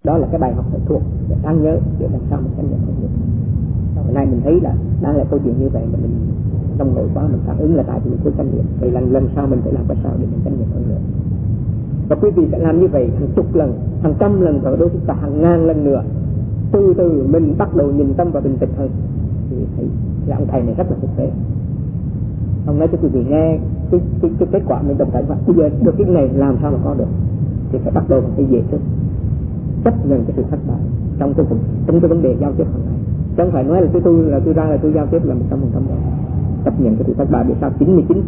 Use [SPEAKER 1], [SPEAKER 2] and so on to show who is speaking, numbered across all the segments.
[SPEAKER 1] Đó là cái bài học phải thuộc để đáng nhớ để làm sao mình chấp nhận được. Hôm nay mình thấy là đang là câu chuyện như vậy mà mình trong nội quá mình phản ứng là tại vì mình thiếu chánh niệm. Vậy lần sau mình phải làm cái sao để mình chánh niệm hơn nữa. Và quý vị sẽ làm như vậy hàng chục lần, hàng trăm lần, và đôi khi cả hàng ngàn lần nữa. Từ từ mình bắt đầu nhìn tâm và bình tĩnh hơn. Thì thấy là ông thầy này rất là thực tế. Ông nói cho quý vị nghe cái kết quả mình đồng cảnh, và bây giờ được cái này làm sao mà có được, thì phải bắt đầu bằng cái dễ thức, chấp nhận cái sự thất bại trong cái vấn đề giao tiếp hàng ngày. Chứ không phải nói là tôi ra là tôi giao tiếp là 100% đó. Chấp nhận cái sự thất bại. Vì sao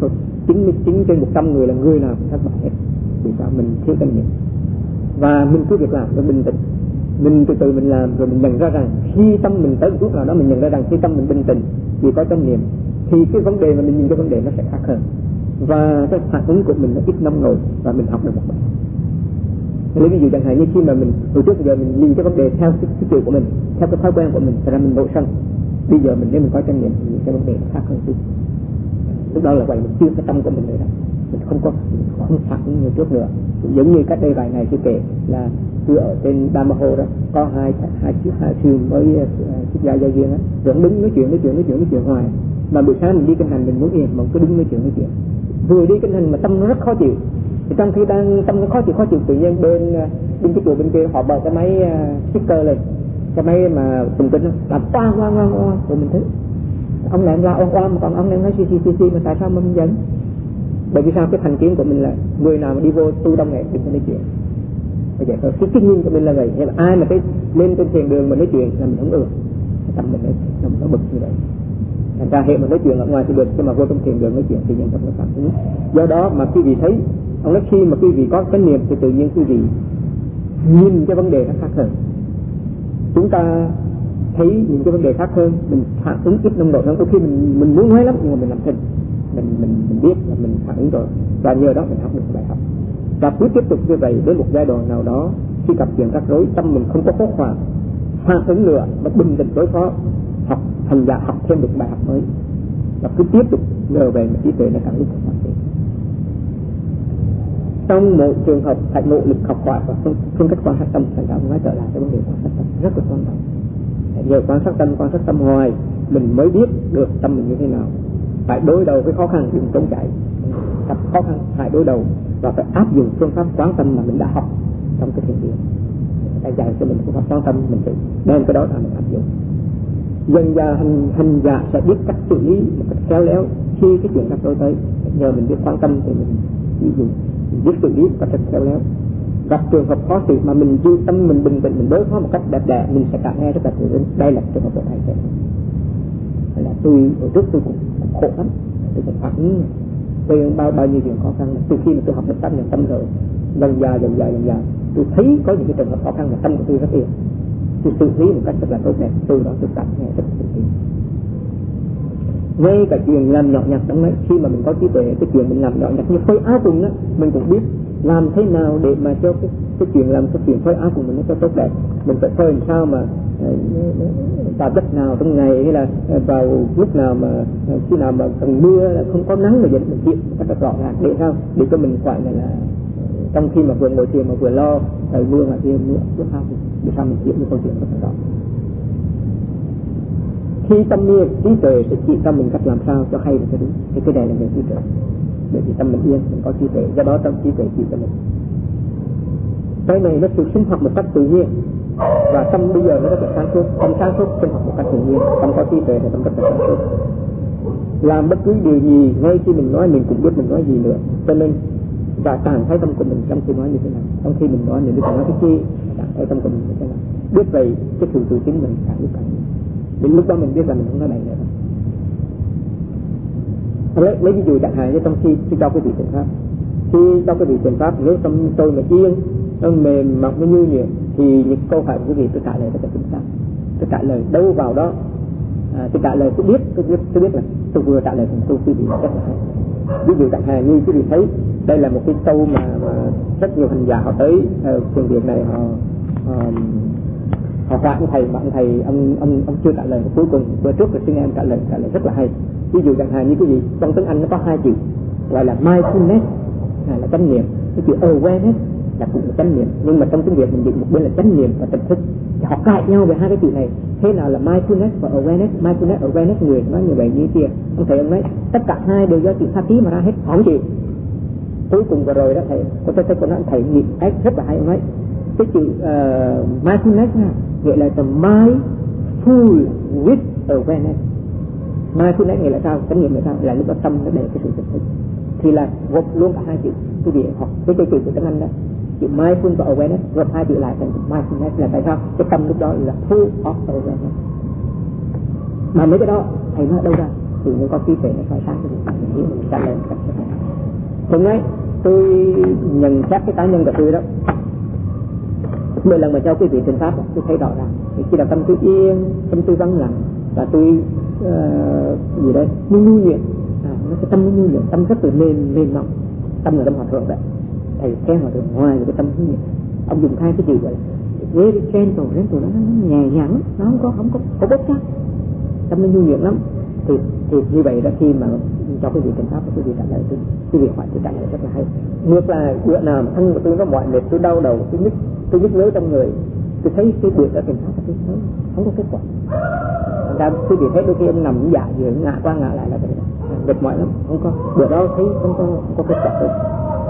[SPEAKER 1] 99 trên 100 người là người nào cũng thất bại hết. Vì sao? Mình thiếu kinh nghiệm. Và mình cứ việc làm, mình bình tĩnh, mình từ từ mình làm, rồi mình nhận ra rằng khi tâm mình tới một lúc nào đó mình nhận ra rằng khi tâm mình bình tĩnh vì có chánh niệm thì cái vấn đề mà mình nhìn cái vấn đề nó sẽ khác hơn, và cái phản ứng của mình nó ít nông nổi, và mình học được một bài. Lấy ví dụ chẳng hạn như khi mà mình hồi trước giờ mình nhìn cái vấn đề theo cái chiều của mình, theo cái thói quen của mình, thật ra mình nổi sân. Bây giờ nếu mình có chánh niệm thì cái vấn đề nó khác hơn chút. Lúc đó là vậy, mình chưa cái tâm của mình nữa đâu, mình không phản ứng như trước nữa. Giống như cách đây vài ngày tôi kể là tôi ở trên Damaho đó, có hai sư mới xuất gia gia viên á, vẫn đứng nói chuyện hoài. Mà buổi sáng mình đi kinh hành mình muốn yên, mà cứ đứng nói chuyện. Vừa đi kinh hành mà tâm nó rất khó chịu. Thì trong khi đang tâm nó khó chịu tự nhiên bên cái chùa bên kia họ bật cái máy speaker lên, cái máy mà tùng kính làm oang rồi mình thấy ông lại ra oang mà còn ông đang nói xì mà tại sao mà mình giận? Bởi vì sao? Cái thành kiến của mình là người nào mà đi vô tu đông này đừng có nói chuyện. Bây giờ cái kinh nghiệm của mình là vậy. Nên là ai mà cái lên trên thiền đường mà nói chuyện là mình không ưa, tâm mình nó bực như vậy. Thành ra hệ mà nói chuyện ở ngoài thì được, nhưng mà vô trong thiền đường nói chuyện thì nhân tâm nó phản ứng. Do đó mà quý vị thấy ông nói khi mà quý vị có cái niệm thì tự nhiên quý vị nhìn cái vấn đề nó khác hơn. Chúng ta thấy những cái vấn đề khác hơn, mình phản ứng ít nông độ hơn. Đôi khi mình muốn nói lắm nhưng mà mình làm thinh, mình biết là mình phản ứng rồi, và nhờ đó mình học được bài học. Và cứ tiếp tục như vậy đến một giai đoạn nào đó, khi gặp chuyện rắc rối, tâm mình không có hốt hoảng, phản ứng nữa, mà bình tĩnh đối phó, học thành giả học thêm được bài học mới, và cứ tiếp tục nhờ về mà trí tuệ nó càng lúc càng phát triển. Trong mỗi trường hợp phải nỗ lực học hỏi và phương cách quan sát tâm. Thành ra nói trở lại cái vấn đề quan sát tâm rất là quan trọng. Nhờ quan sát tâm hoài mình mới biết được tâm mình như thế nào. Phải đối đầu với khó khăn, đừng trốn chạy. Gặp khó khăn phải đối đầu và phải áp dụng phương pháp quán tâm mà mình đã học trong cái thiền viện. Tại dạy cho mình phương pháp quán tâm, mình phải đem cái đó ra mình áp dụng. Dần dà hành giả sẽ biết cách xử lý một cách khéo léo khi cái chuyện rắc rối tới. Nhờ mình biết quán tâm thì mình biết xử lý một cách rất khéo léo. Gặp trường hợp khó xử mà mình giữ tâm mình bình tĩnh, mình đối phó một cách đẹp đẽ, mình sẽ cảm nghe rất là tự nhiên. Đây là trường hợp của thầy. Là tôi hồi trước tôi cũng khổ lắm, tôi cũng phản ứng về bao nhiêu chuyện khó khăn. Từ khi mà tôi học được tâm nhận tâm rồi, dần dà tôi thấy có những cái trường hợp khó khăn mà tâm của tôi rất yên, tôi xử lý một cách rất là tốt đẹp. Từ đó tôi cảm nghe rất là tự nhiên. Ngay cả chuyện làm nhỏ nhặt trong đấy, khi mà mình có trí tuệ, cái chuyện mình làm nhỏ nhặt như phơi áo quần đó, mình cũng biết làm thế nào để mà cho cái chuyện làm cái chuyện phơi áo quần mình nó cho tốt đẹp. Mình phải phơi làm sao mà vào đất nào trong ngày, hay là vào lúc nào mà khi nào mà cần mưa là không có nắng mà vẫn mình biết rất rõ ràng, để sao để cho mình phải là trong khi mà vừa ngồi thiền mà vừa lo trời mưa mà kia mưa sao để sao mình biết những câu chuyện rất là rõ. Khi tâm niệm trí tuệ sẽ chỉ cho mình cách làm sao cho hay và cho đúng. Thì cái này là về trí tuệ. Bởi vì tâm mình yên, mình có trí tuệ, do đó tâm trí tuệ chỉ cho mình. Cái này nó sự sinh hoạt một cách tự nhiên, và tâm bây giờ nó rất là sáng suốt. Tâm sáng suốt sinh hoạt một cách tự nhiên, tâm có trí tuệ thì tâm rất là sáng suốt. Làm bất cứ điều gì, ngay khi mình nói mình cũng biết mình nói gì nữa. Cho nên và trạng thái tâm của mình trong khi nói như thế nào, trong khi mình nói mình nói cái chi, trạng thái tâm của mình như thế nào. Biết vậy cái sự tự chính mình càng lúc càng nhiều. Đến lúc đó mình biết rằng mình không nói bậy nữa. Lấy ví dụ chẳng hạn như trong khi cho cái vị thiền pháp, khi cho cái vị thiền pháp nếu tâm tôi mà yên, nó mềm mỏng, nó nhu nhuyễn, thì những câu hỏi của quý vị tôi trả lời rất là chính xác. Tôi trả lời đâu vào đó, tôi trả lời tôi biết là tôi vừa trả lời thành câu quý vị rất là hay. Ví dụ chẳng hạn như quý vị thấy đây là một cái câu mà rất nhiều hành giả họ tới thiền viện này, họ hỏi ông thầy ông chưa trả lời, cuối cùng bữa trước là xin em trả lời rất là hay. Ví dụ chẳng hạn như cái gì trong tiếng Anh nó có hai chữ gọi là mindfulness, là chánh niệm, cái chữ awareness là cũng là chánh niệm, nhưng mà trong tiếng Việt mình dịch một bên là chánh niệm và tỉnh thức. Họ cãi nhau về hai cái chữ này. Thế nào là mindfulness và awareness? Mindfulness người nói như vậy như kia. Ông thầy ông nói tất cả hai đều do chữ pháp ký mà ra hết, không chịu. Cuối cùng vừa rồi đó thầy, tôi nói thầy nghĩ cách rất là hay. Ông nói cái chữ mindfulness nghĩa là the mind full with awareness. Mindfulness nghĩa là sao? Chánh niệm là sao? Là lúc đó tâm nó để cái sự tỉnh thức. Thì là gộp luôn cả hai chữ. Quý vị học với cái chữ của tiếng Anh đó, chữ mindful và awareness gộp hai chữ lại thành mindfulness là tại sao? Cái tâm lúc đó là full of awareness. Mà mấy cái đó thầy nói đâu ra? Thì nếu có trí tuệ nó phải sáng cái gì mình hiểu mình trả lời cách rất là. Hôm nay tôi nhận xét cái cá nhân của tôi đó. Mỗi lần mà cho quý vị trình pháp tôi thấy rõ ràng khi là tâm tôi yên, tâm tôi vắng lặng và tôi gì đấy nhu nhuyễn, nó cái tâm nó nhu nhuyễn, tâm rất là mềm mỏng, tâm là tâm hòa thượng đấy. Thầy khen hòa thượng ngoài cái tâm nhu nhuyễn, ông dùng hai cái gì gọi là very gentle, nó nhẹ nhàng, nó không có bốc chắc, tâm nó nhu nhuyễn lắm. Thì như vậy đó, khi mà cho quý vị trình pháp quý vị trả lời tôi, quý vị hỏi tôi trả lời rất là hay. Ngược là bữa nào mà thân của tôi nó mỏi mệt, tôi đau đầu, tôi nhức nhớ trong người, tôi thấy cái buổi đó trình pháp tôi thấy không có kết quả. Ra quý vị thấy đôi khi ông nằm dạ vừa ngã qua ngã lại là mệt mỏi lắm, không có bữa đó thấy không có kết quả đâu.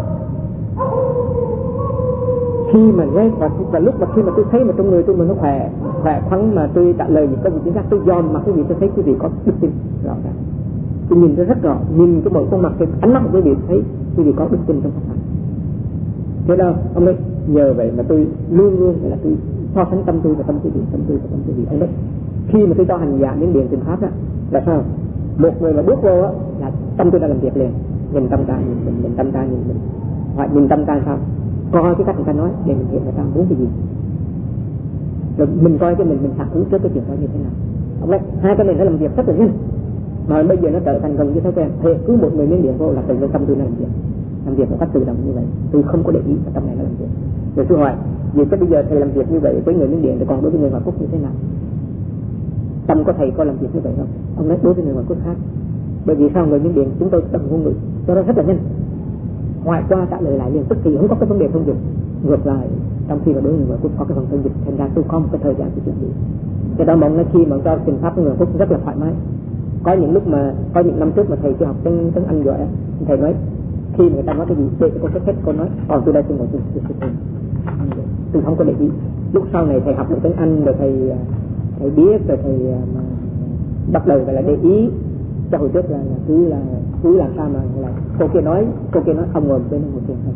[SPEAKER 1] Khi mà nghe và lúc mà khi mà tôi thấy mà trong người tôi mà nó khỏe khoắn mà tôi trả lời những câu gì chính xác, tôi dòm mặt quý vị, tôi thấy quý vị có đức tin rõ ràng. Tôi nhìn nó rất rõ, nhìn cái mỗi khuôn mặt, cái ánh mắt của quý vị thấy quý vị có đức tin trong pháp hành. Thế đâu ông ấy nhờ vậy mà tôi luôn là tôi so sánh tâm tôi và tâm quý vị, ông đấy. Khi mà tôi cho hành giả đến điện trình pháp đó là sao? Một người mà bước vô á là tâm tôi đã làm việc liền, nhìn tâm ta nhìn tâm ta nhìn mình, hoặc nhìn tâm ta sao? Coi cái cách người ta nói để mình hiểu người ta muốn cái gì, rồi mình coi cái mình phản ứng trước cái chuyện đó như thế nào. Ông nói hai cái này nó làm việc rất là nhanh, mà bây giờ nó trở thành gần như thói quen. Thế cứ một người miếng điện vô là tự nhiên tâm tôi nó làm việc một cách tự động như vậy, tôi không có để ý và tâm này nó làm việc. Rồi tôi hỏi vì cái bây giờ thầy làm việc như vậy với người miếng điện, thì còn đối với người ngoại quốc như thế nào? Tâm có thầy có làm việc như vậy không? Ông nói đối với người ngoại quốc khác. Bởi vì sao? Người miếng điện chúng tôi tập ngôn ngữ cho nó rất là nhanh, ngoài qua trả lời lại liền tức thì không có cái vấn đề thông dụng. Ngược lại trong khi mà đối với người ngoại quốc có cái phần thông dịch, thành ra tôi không có thời gian để chuẩn bị. Cái đó mong là khi mà cho trình pháp với người quốc rất là thoải mái. Có những lúc mà có những năm trước mà thầy chưa học tiếng Anh giỏi, thầy nói khi mà người ta nói cái gì để cho con hết con nói còn tôi đây tôi ngồi tôi không có để ý. Lúc sau này thầy học được tiếng Anh rồi thầy biết rồi thầy bắt đầu là để ý. Cho hồi trước là cứ làm sao mà là cô kia nói ông ngồi bên một chuyện thôi.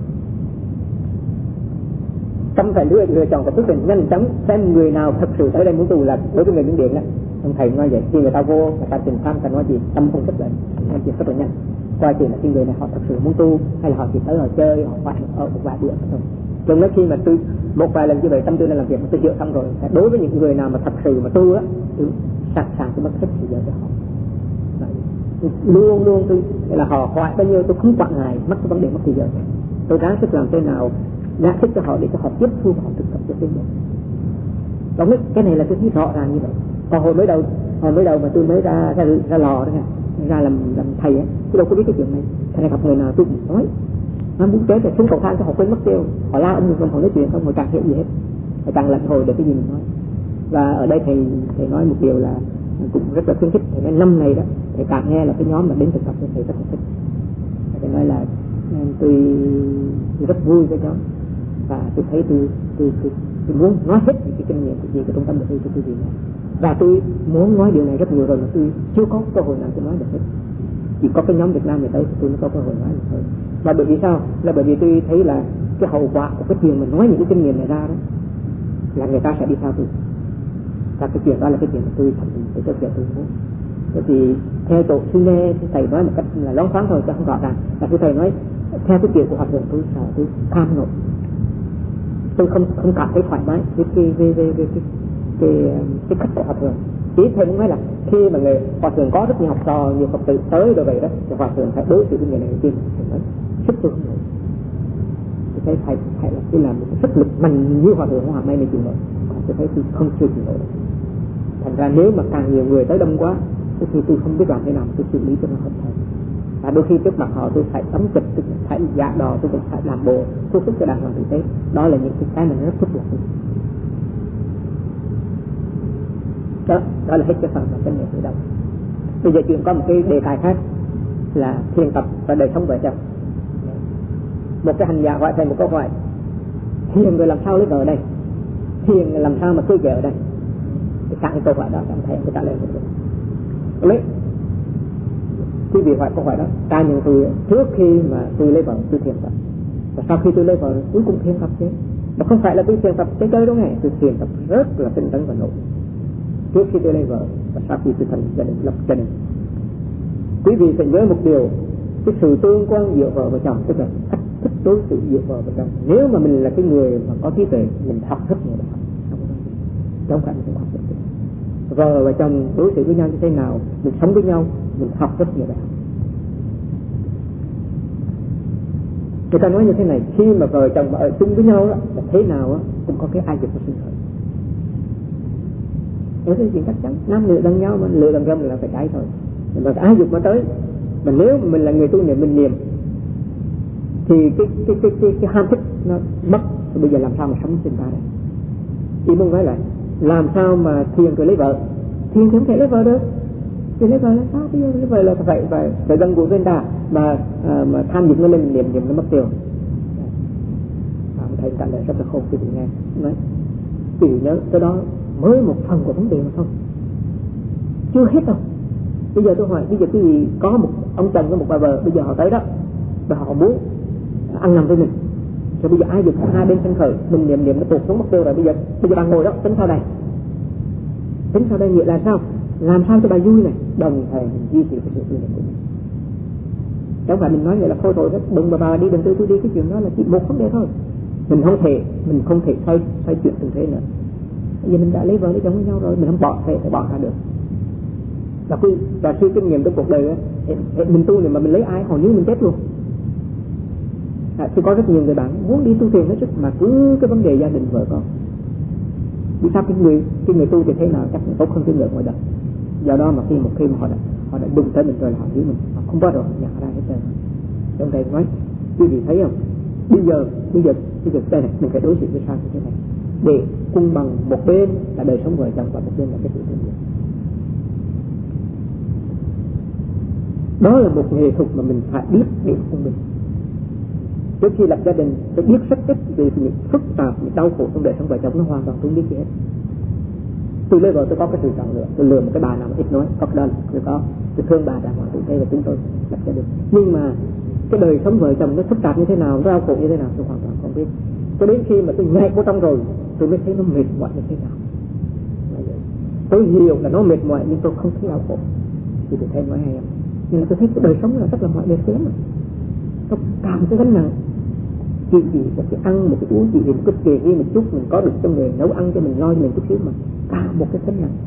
[SPEAKER 1] Tâm phải lựa chọn cái quyết định nhanh chóng xem người nào thật sự tới đây muốn tu. Là đối với người miếng điện đó, ông thầy nói vậy, khi người ta vô người ta trình pháp người ta nói gì tâm không thích lại nói chuyện rất là nhanh, coi chuyện là cái người này họ thật sự muốn tu hay là họ chỉ tới họ chơi họ khoản ở một vài bữa thôi. Cho nên khi mà tôi một vài lần như vậy tâm tôi đã làm việc mà tôi chữa xong rồi, đối với những người nào mà thật sự mà tu á, tôi sẵn sàng tôi mất hết thời giờ cho họ. Luôn tôi là họ hoại bao nhiêu tôi không quản ngại mất cái vấn đề mất thời giờ. Tôi ráng sức làm thế nào giải thích cho họ để cho họ tiếp thu và họ thực tập cho tiến bộ. Đúng, cái này là tôi thấy rõ ràng như vậy. Còn hồi mới đầu mà tôi mới ra lò đó nha, ra làm thầy á, tôi đâu có biết cái chuyện này. Thầy gặp người nào tôi cũng nói nó muốn chết thì xuống cầu thang cho họ quên mất tiêu, họ la ông không họ nói chuyện không, họ chẳng hiểu gì hết, họ chẳng lạnh hồi để cái gì mình nói. Và ở đây thầy nói một điều là cũng rất là khuyến khích. Thầy năm này đó thầy càng nghe là cái nhóm mà đến thực tập thầy rất là thích. Thầy nói là tôi rất vui với nhóm và tôi thấy tôi muốn nói hết những cái kinh nghiệm gì của trung tâm được cho quý vị này. Và tôi muốn nói điều này rất nhiều rồi mà tôi chưa có cơ hội nào tôi nói được hết. Chỉ có cái nhóm Việt Nam này tới tôi mới có cơ hội nói được thôi. Và bởi vì sao? Là bởi vì tôi thấy là cái hậu quả của cái chuyện mà nói những cái kinh nghiệm này ra đó là người ta sẽ đi theo tôi. Và cái chuyện đó là cái chuyện mà tôi thành cái chuyện tôi muốn. Bởi vì theo tổ sư nghe thầy nói một cách là loáng thoáng thôi chứ không rõ ràng. Là thầy nói theo cái chuyện của hòa thượng tôi cam nổi. Tôi không cảm thấy thoải mái với cái cách của hòa thượng. Ý thầy muốn nói là khi mà người hòa thượng có rất nhiều học trò, nhiều Phật tử tới rồi vậy đó, thì hòa thượng phải đối xử với người này tiên. Thầy nói sức tôi không nổi. Tôi thấy thầy là tôi làm một cái sức lực mạnh như hòa thượng hòa may này chịu nổi. Còn tôi thấy tôi không chịu nổi. Thành ra nếu mà càng nhiều người tới đông quá thì tôi không biết làm thế nào tôi xử lý cho nó hợp thời. và đôi khi trước mặt họ tôi phải tấm kịch, tôi phải giả đò, tôi cũng phải làm bộ thu hút cho đàng hoàng tử tế. Đó là những cái mình rất thích là đó là hết cái phần mà kinh nghiệm tự động. Bây giờ chuyện có một cái đề tài khác là thiền tập và đời sống vợ chồng. Một cái hành giả hỏi thầy một câu hỏi: thiền rồi làm sao lấy vợ đây? Thiền làm sao mà cưới vợ ở đây? Sẵn cái câu hỏi đó cảm thấy tôi trả lời một được. Lấy quý vị hỏi câu hỏi đó, ta nhận tôi trước khi mà tôi lấy vợ tôi thiền tập, và sau khi tôi lấy vợ tôi cũng thiền tập chứ. Mà không phải là tôi thiền tập chơi đúng ngày, tôi thiền tập rất là tinh tấn và nỗ lực trước khi tôi lấy vợ và sau khi tôi thành gia đình, lập gia đình. Quý vị phải nhớ một điều, cái sự tương quan giữa vợ và chồng, tức là cách thức đối xử giữa vợ và chồng. Nếu mà mình là cái người mà có trí tuệ, mình học rất nhiều bài học, không phải mình học rất nhiều. Vợ và chồng đối xử với nhau như thế nào, mình sống với nhau, mình học rất nhiều bài học. Người ta nói như thế này, khi mà vợ chồng mà ở chung với nhau đó, là thế nào đó, cũng có cái ai dục và sinh khởi. Đó là chuyện chắc chắn, nam lựa lần nhau mà lựa lần râm là phải trái thôi. Mà ai dục mà tới, mà nếu mình là người tu niệm mình niệm thì cái ham thích nó mất. Bây giờ làm sao mà sống sinh ta đây? Ý muốn nói là làm sao mà thiền rồi lấy vợ? Thiền thì không thể lấy vợ được. Thì lấy vợ là sao? Bây giờ lấy vợ là phải gần gũi với người ta, mà tham dục nó lên niệm nó mất tiêu. Thầy trả lời rất là khôn quý vị nghe. Nói quý vị nhớ cái đó mới một phần của vấn đề mà thôi, chưa hết đâu. Bây giờ tôi hỏi, bây giờ quý vị có một ông chồng có một bà vợ, bây giờ họ tới đó và họ muốn ăn nằm với mình, rồi bây giờ ai dục hai bên sân khởi, mình niệm nó tụt xuống mất tiêu rồi. Bây giờ bà ngồi đó tính sau đây nghĩa là sao? Làm sao cho bà vui này, đồng thời mình duy trì cái sự vui này của mình. Chẳng phải mình nói vậy là thôi rồi, đừng bà đi, đừng tôi đi, cái chuyện đó là chỉ một vấn đề thôi. Mình không thể xoay chuyện tình thế nữa. Bây giờ mình đã lấy vợ lấy chồng với nhau rồi, mình không bỏ thể bỏ ra được. Và khi kinh nghiệm trong cuộc đời mình tu này mà mình lấy ai hầu như mình chết luôn. Tôi có rất nhiều người bạn muốn đi tu thiền hết sức mà cứ cái vấn đề gia đình vợ con. Vì sao cái người tu thì thế nào chắc cũng tốt hơn cái người ngoài đời. Do đó mà khi mà họ đã đụng tới mình rồi là họ hiểu mình, họ không bao giờ nhận ra hết trơn. Trong đây nói quý vị thấy không? Bây giờ đây này, mình phải đối xử với sao như thế này để cân bằng, một bên là đời sống vợ chồng và một bên là cái sự tu luyện. Đó là một nghệ thuật mà mình phải biết để không mình. Trước khi lập gia đình phải biết rất ít về những phức tạp, những đau khổ trong đời sống vợ chồng, nó hoàn toàn không biết gì hết. Tôi lấy vợ tôi có cái sự chọn lựa, tôi lừa một cái bà nào mà ít nói, có đơn, tôi thương bà đàng hoàng tử tế và chúng tôi lập gia đình. Nhưng mà cái đời sống vợ chồng nó phức tạp như thế nào, nó đau khổ như thế nào tôi hoàn toàn không biết. Cho đến khi mà tôi nhảy vô trong rồi, tôi mới thấy nó mệt mỏi như thế nào. Tôi hiểu là nó mệt mỏi nhưng tôi không thấy đau khổ. Thì tôi thấy nói hay không? Nhưng mà tôi thấy cái đời sống là rất là mỏi mệt sớm mà. Nó cảm cái gánh nặng. Chỉ một cái ăn, một cái uống, chỉ vì một cái kề ghi một chút mình có được cho người nấu ăn cho mình, lo cho mình chút xíu mà cả một cái gánh nặng.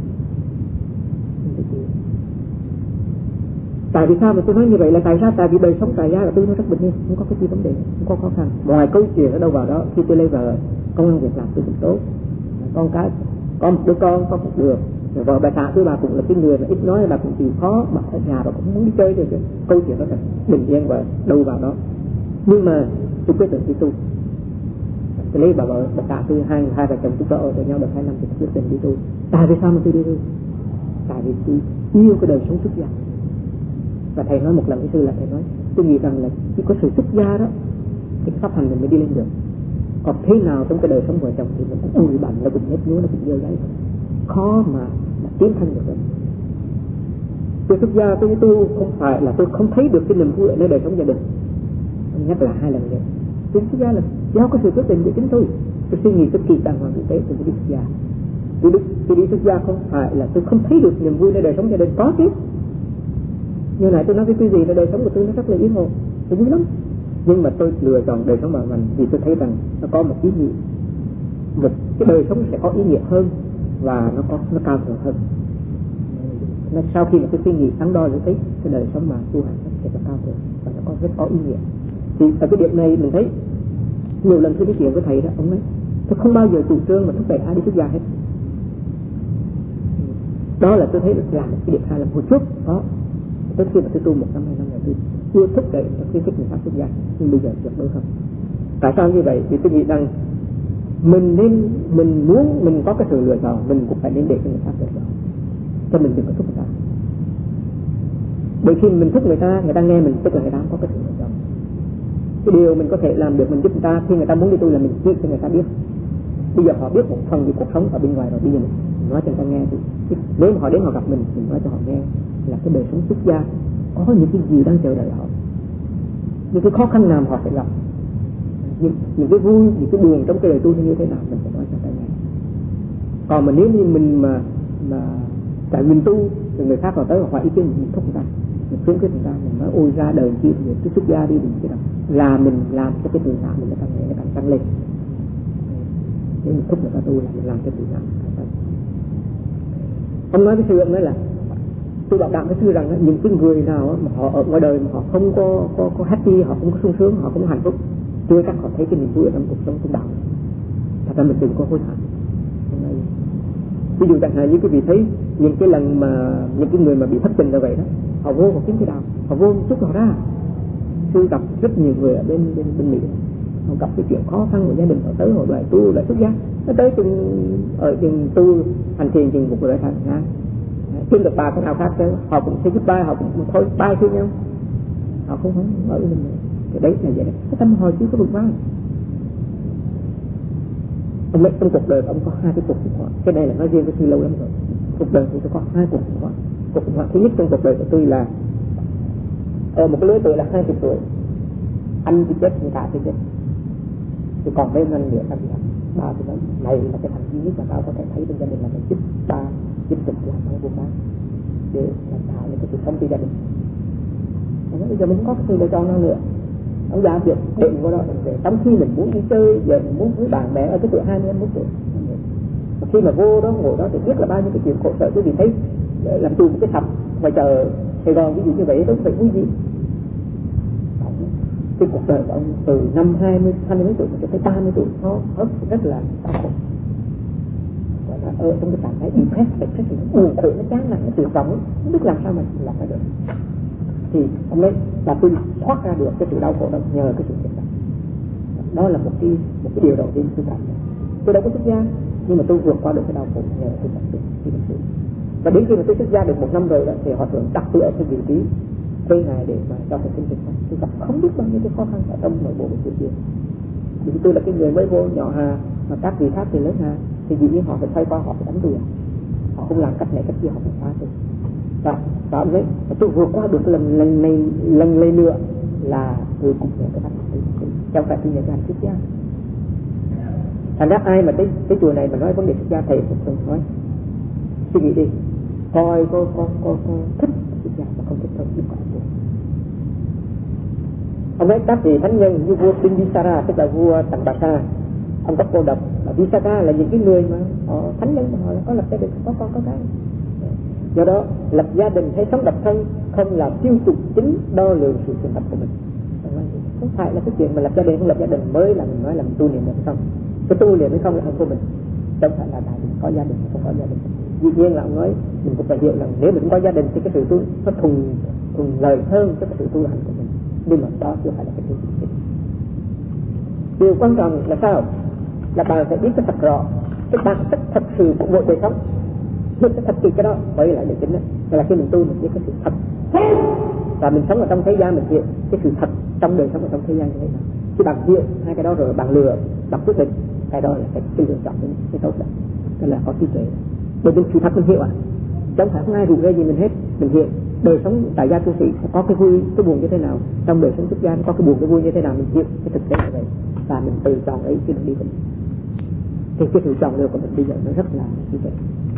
[SPEAKER 1] Tại vì sao mà tôi nói như vậy là tại sao? Tại vì đời sống tại gia là tôi nó rất bình yên, không có cái gì vấn đề, không có khó khăn. Ngoài câu chuyện ở đâu vào đó, khi tôi lấy vợ, công ăn việc làm tôi cũng tốt, con cái có một đứa con, có một đứa. Vợ bà xã tôi bà cũng là cái người mà ít nói, bà cũng chịu khó, bà ở nhà bà cũng muốn đi chơi rồi. Câu chuyện đó là bình yên và đâu vào đó. Nhưng mà tôi quyết định đi tu. Tôi lấy bà vợ, bà xã tôi hai vợ chồng chúng tôi ở với nhau được 2 năm thì tôi quyết định đi tu. Tại vì sao mà tôi đi tu? Tại vì tôi yêu cái đời sống xuất gia. Và thầy nói một lần với sư là thầy nói, tôi nghĩ rằng là chỉ có sự xuất gia đó, cái pháp hành mình mới đi lên được. Còn thế nào trong cái đời sống vợ chồng thì nó cũng ùi bặn, nó cũng nhét nhúa, nó cũng dơ giấy thôi. Khó mà tiến thân được rồi. Tôi xuất gia tôi tu không phải là tôi không thấy được cái niềm vui ở nơi đời sống gia đình. Nhắc lại 2 lần rồi. Tôi xuất gia là do có sự quyết định của chính tôi suy nghĩ rất kỳ đàng hoàng tử tế tôi mới đi xuất gia. Tôi đi xuất gia không phải là tôi không thấy được niềm vui nơi đời sống gia đình, có chứ. Như này tôi nói với quý vị là đời sống của tôi nó rất là yên ổn, tôi vui lắm. Nhưng mà tôi lựa chọn đời sống của mình vì tôi thấy rằng nó có một ý nghĩa, một cái đời sống sẽ có ý nghĩa hơn và nó cao thượng hơn. Nên sau khi mà tôi suy nghĩ đắn đo tôi thấy cái đời sống mà tu hành nó sẽ là cao thượng và nó có rất có ý nghĩa. Thì ở cái điểm này mình thấy nhiều lần tôi nói chuyện với thầy đó, ông nói tôi không bao giờ chủ trương mà thúc đẩy ai đi xuất gia hết. Đó là tôi thấy là một cái điểm sai lầm hồi trước đó. Tới khi mà tôi tu 1 năm 2 năm rồi chưa thúc đẩy và khuyến khích người khác xuất gia, nhưng bây giờ tuyệt đối không. Tại sao như vậy? Thì tôi nghĩ rằng mình muốn mình có cái sự lựa chọn, mình cũng phải nên để cho người khác lựa chọn, cho mình đừng có thúc người ta. Bởi khi mình thúc người ta nghe mình, tức là người ta không có cái sự lựa chọn. Cái điều mình có thể làm được, mình giúp người ta, khi người ta muốn đi tu là mình chỉ cho người ta biết. Bây giờ họ biết một phần về cuộc sống ở bên ngoài rồi, bây giờ mình nói cho người ta nghe thì nếu mà họ đến họ gặp mình nói cho họ nghe là cái đời sống xuất gia có những cái gì đang chờ đợi họ, những cái khó khăn nào họ phải gặp, những cái vui, những cái buồn trong cái đời tu như thế nào, mình phải nói cho người ta nghe. Còn mà nếu như mình mà tại mình tu thì người khác vào tới hỏi ý kiến mình thúc người ta, mình khuyến khích người ta, mình nói ôi ra đời chi thì cứ xuất gia đi, đừng cái nào là mình làm cho cái tự ngã mình nó càng tăng lên. Nếu mình thúc người ta tu là mình làm cái tự ngã càng tăng. Ông nói với sư ông nói là tôi bảo đảm với sư rằng những cái người nào mà họ ở ngoài đời mà họ không có happy, họ không có sung sướng, họ không có hạnh phúc, chưa chắc họ thấy cái niềm vui ở trong cuộc sống tu đạo. Thật ra mình đừng có hối hận. Ví dụ chẳng hạn như quý vị thấy những cái lần mà những cái người mà bị thất tình như vậy đó, họ vô họ kiếm cái đạo, họ vô chút họ ra. Sư gặp rất nhiều người ở bên Mỹ, họ gặp cái chuyện khó khăn của gia đình, họ tới họ lại tu lại xuất gia, nó tới ở chừng tu hành thiền chừng một người thành ha, kiếm được ba cái nào khác chứ họ cũng sẽ giúp ba, họ cũng thôi ba thương nhau, họ không ở với mình nữa. Cái đấy là vậy đó, cái tâm hồi chứ có vượt qua. Ông ấy trong cuộc đời ông có hai cái cuộc khủng hoảng, cái này là nói riêng với sư lâu lắm rồi. Cuộc đời tôi có hai cuộc khủng hoảng. Cuộc khủng hoảng thứ nhất trong cuộc đời của tôi là ở một cái lứa tuổi là 20 tuổi, anh thì chết, người ta thì chết, thì còn mấy năm nữa anh làm ba thì nói này là cái thành duy nhất mà tao có thể thấy trong gia đình là mình giúp ba tiếp tục làm ăn buôn bán để làm tạo nên cái sự sống cho gia đình. Bây giờ mình không có cái sự lựa chọn nào nữa. Ông già việc định của nó về trong khi mình muốn đi chơi, giờ mình muốn với bạn bè ở cái tuổi 21 tuổi. Khi mà vô đó ngồi đó thì biết là bao nhiêu cái chuyện khổ sở, quý vị thấy làm tù một cái sập ngoài chờ Sài Gòn ví dụ như vậy, đó phải vui gì. Cái cuộc đời của ông từ năm 20 mấy tuổi cho tới 30 tuổi nó rất là đau khổ. Ở trong cái trạng thái depressed, buồn khổ, nó chán nản, nó tuyệt vọng, không biết làm sao mà làm ra được. Thì ông ấy là tôi thoát ra được cái sự đau khổ đó nhờ cái sự thiền định. Đó là một cái điều đầu tiên tôi cảm nhận. Tôi đâu có xuất gia, nhưng mà tôi vượt qua được cái đau khổ nhờ cái thiền định. Và đến khi mà tôi xuất gia được 1 năm rồi đó, thì họ thường đặt tôi ở cái vị trí thuê ngày để mà cho thầy sinh hoạt. Tôi gặp không biết bao nhiêu cái khó khăn ở trong nội bộ của tôi kia. Vì tôi là cái người mới vô nhỏ hà, mà các vị khác thì lớn hà, thì dĩ nhiên họ phải xoay qua, họ phải đánh tôi. Họ không làm cách này cách kia, họ phải phá tôi. Và ông ấy, tôi vượt qua được lần này nữa là tôi cũng nhận cái hạnh phúc, trong phải tôi nhận cái hạnh phúc gia. Thành ra ai mà tới chùa này mà nói vấn đề xuất gia, thầy cũng không nói, suy nghĩ đi, coi có thích xuất gia mà không thích đâu, đừng có áp. Ông ấy các vị thánh nhân như vua Bimbisara, tức là vua Tằng Bà Sa, ông có cô độc, và Visakha là những cái người mà họ thánh nhân mà họ có lập gia đình, có con có cái. Do đó lập gia đình hay sống độc thân không là tiêu chuẩn chính đo lường sự thành công của mình. Không phải là cái chuyện mà lập gia đình không lập gia đình mới là mình nói là mình tu niệm được không. Cái tu niệm hay không là ông của mình, không phải là tại mình có gia đình không có gia đình. Dĩ nhiên là ông nói mình cũng phải hiểu rằng nếu mình có gia đình thì cái sự tu nó thuần lợi hơn cho cái sự tu hành của mình, nhưng mà đó chưa phải là cái tiêu chuẩn. Điều quan trọng là sao? Là bạn phải biết cái thật rõ cái bản chất thật sự của mỗi đời sống. Biết cái thật sự cái đó mới là điều chính đó. Là khi mình tu mình biết cái sự thật, và mình sống ở trong thế gian mình hiểu cái sự thật trong đời sống ở trong thế gian như thế nào. Khi bạn hiểu hai cái đó rồi bạn lừa, bạn quyết định, cái đó là cái lựa chọn cái tốt đó. Cái là có trí tuệ. Bởi vì sự thật mình hiểu chẳng phải không ai rủ rê gì mình hết. Mình hiểu đời sống tại gia tu sĩ có cái vui cái buồn như thế nào, trong đời sống xuất gia có cái buồn cái vui như thế nào, mình hiểu cái thực tế như vậy và mình tự chọn ấy khi mình đi của mình. Thì cái sự chọn lựa của mình bây giờ nó rất là trí tuệ.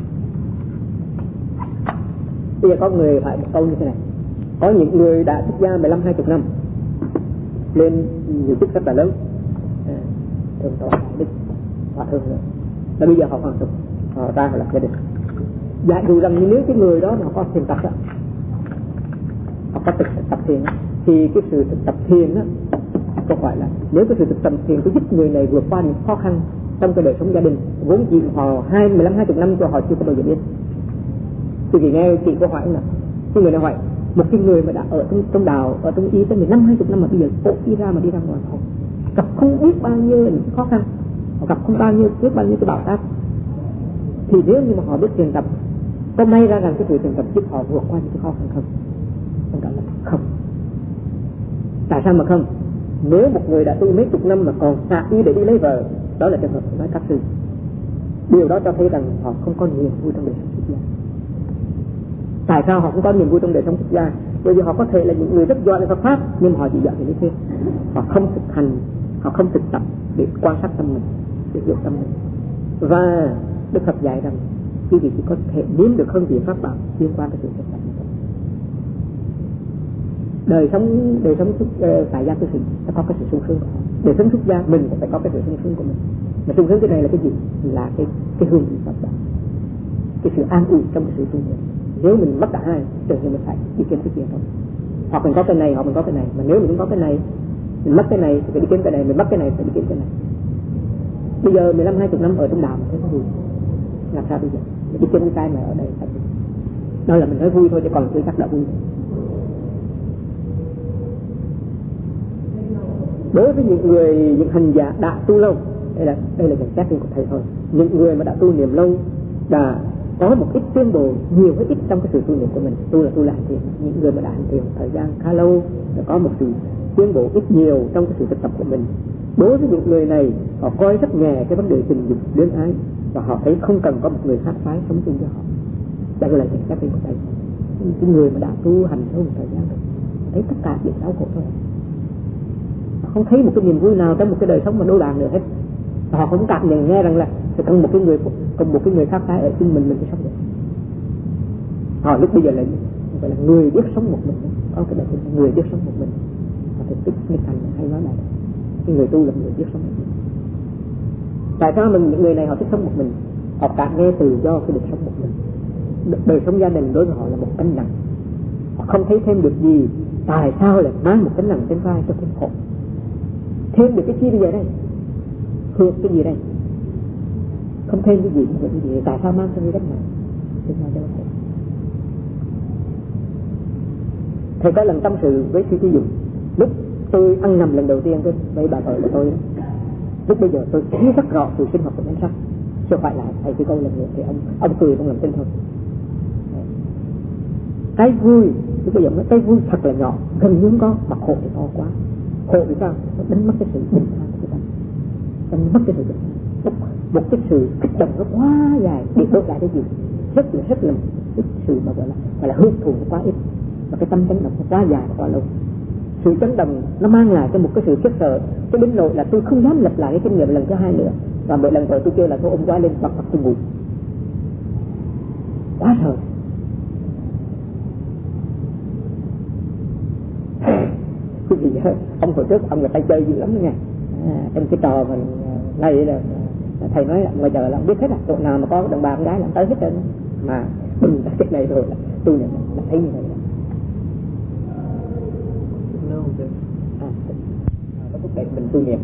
[SPEAKER 1] Bây giờ có người hỏi một câu như thế này, có những người đã xuất gia 15-20 năm lên nhiều chức rất là lớn, thường tọa đại đức, hòa thượng nữa, và bây giờ họ hoàn tục, họ ra họ lập gia đình. Giả dụ rằng nếu cái người đó mà có thiền tập đó, họ có tập thiền đó, thì cái sự tập thiền đó không phải là nếu cái sự tập thiền có giúp người này vượt qua những khó khăn trong cái đời sống gia đình vốn dĩ họ 15-20 năm cho họ chưa có bao giờ biết. Thì nghe chị có hỏi là cái người nào hỏi Một cái người mà đã ở trong đạo, ở trong y tới 15-20 năm mà bây giờ bộ đi ra mà đi ra ngoài họ gặp không biết bao nhiêu những khó khăn, họ gặp không biết bao nhiêu cái bạo táp, thì nếu như mà họ biết truyền tập, có may ra rằng cái sự truyền tập giúp họ vượt qua những cái khó khăn không? Không trả lời không. Tại sao mà không? Nếu một người đã tu mấy chục năm mà còn hạ y để đi lấy vợ, đó là trường hợp của nói các sư. Điều đó cho thấy rằng họ không có niềm vui trong đời sống xuất gia. Tại sao họ không có niềm vui trong đời sống xuất gia? Bởi vì họ có thể là những người rất giỏi về Phật pháp, nhưng mà họ chỉ giỏi về lý thuyết. Họ không thực hành, họ không thực tập để quan sát tâm mình, để hiểu tâm mình. Và Đức Phật dạy rằng quý vị chỉ có thể nếm được hương vị pháp bảo liên quan tới sự thực tập. Đời sống tại gia tu sĩ nó có cái sự sung sướng của họ. Đời sống xuất gia mình cũng phải có cái sự sung sướng của mình. Mà sung sướng cái này là cái gì? Là cái hương vị pháp bảo, cái sự an ủi trong cái sự tu luyện. Nếu mình mất cả hai, tự nhiên mình phải đi kiếm cái kia thôi. Hoặc mình có cái này, hoặc mình có cái này. Mà nếu mình không có cái này, mình mất cái này thì phải đi kiếm cái này, mình mất cái này phải đi kiếm cái này. Bây giờ 15-20 năm ở trong đạo mình thấy nó vui. Làm sao bây giờ? Mình đi kiếm cái mà ở đây phải. Đó là mình nói vui thôi, chứ còn chưa chắc đã vui. Đối với những hành giả đã tu lâu, đây là nhận xét riêng của thầy thôi. Những người mà đã tu niệm lâu đã có một ít tiến bộ nhiều hay ít trong cái sự tu niệm của mình. Tu là hành thiền. Những người mà đã hành thiền thời gian khá lâu đã có một sự tiến bộ ít nhiều trong cái sự thực tập của mình. Đối với những người này, họ coi rất nhẹ cái vấn đề tình dục luyến ái và họ thấy không cần có một người khác phái sống chung với họ. Đây là nhận xét riêng của thầy. Những người mà đã tu hành lâu một thời gian rồi thấy tất cả việc đau khổ thôi. Họ không thấy một cái niềm vui nào trong một cái đời sống mà đối bàn nữa hết. Họ cũng cảm nhận nghe rằng là cần một cái người khác phái ở chung mình mới sống được. Họ lúc bây giờ là gọi là người biết sống một mình, có cái bài là người biết sống một mình. Họ thực tích như thành hay nói là cái người tu là người biết sống một mình. Tại sao những người này họ thích sống một mình? Họ cảm nghe từ do cái đời sống một mình. Đời sống gia đình đối với họ là một cánh nặng. Họ không thấy thêm được gì. Tại sao lại mang một cánh nặng trên vai cho thêm khổ? Thêm được cái chi bây giờ đây? Hưởng cái gì đây? Không thêm cái gì, không cái gì. Tại sao mang cho người đất này? Trên vai cho nó khổ. Thầy có lần tâm sự với sư Trí Dũng. Lúc tôi ăn nằm lần đầu tiên với bà vợ của tôi, lúc bây giờ tôi thấy rất rõ sự sinh hoạt của nhân sắc. Chưa phải là thầy cái câu lần nữa thì ông cười trong lòng tin thôi. Cái vui, bây giờ nói cái vui thật là nhỏ, gần như không có, mà khổ thì to quá. Khổ vì sao? Nó đánh mất cái sự bình an của chúng ta. Đánh mất cái sự bình an. Một cái sự kích động nó quá dài để đốt lại cái gì? Rất là cái sự mà gọi là hưởng thụ nó quá ít. Và cái tâm chấn động nó quá dài và quá lâu. Sự chấn động nó mang lại cho một cái sự khiếp sợ. Cái đến nỗi là tôi không dám lặp lại cái kinh nghiệm lần thứ hai nữa. Và mỗi lần rồi tôi kêu là tôi ôm quá lên bật tôi ngủ. Quá sợ. Quý vị ông hồi trước ông là tay chơi dữ lắm đó nha. Em cái trò mình này là thầy nói là ngoài giờ là ông biết hết là chỗ nào mà có đàn bà con gái là tới hết trơn. Mà đừng ra cái này rồi là tôi nhận là thấy như vậy đó. Nó thúc đẩy mình tu niệm.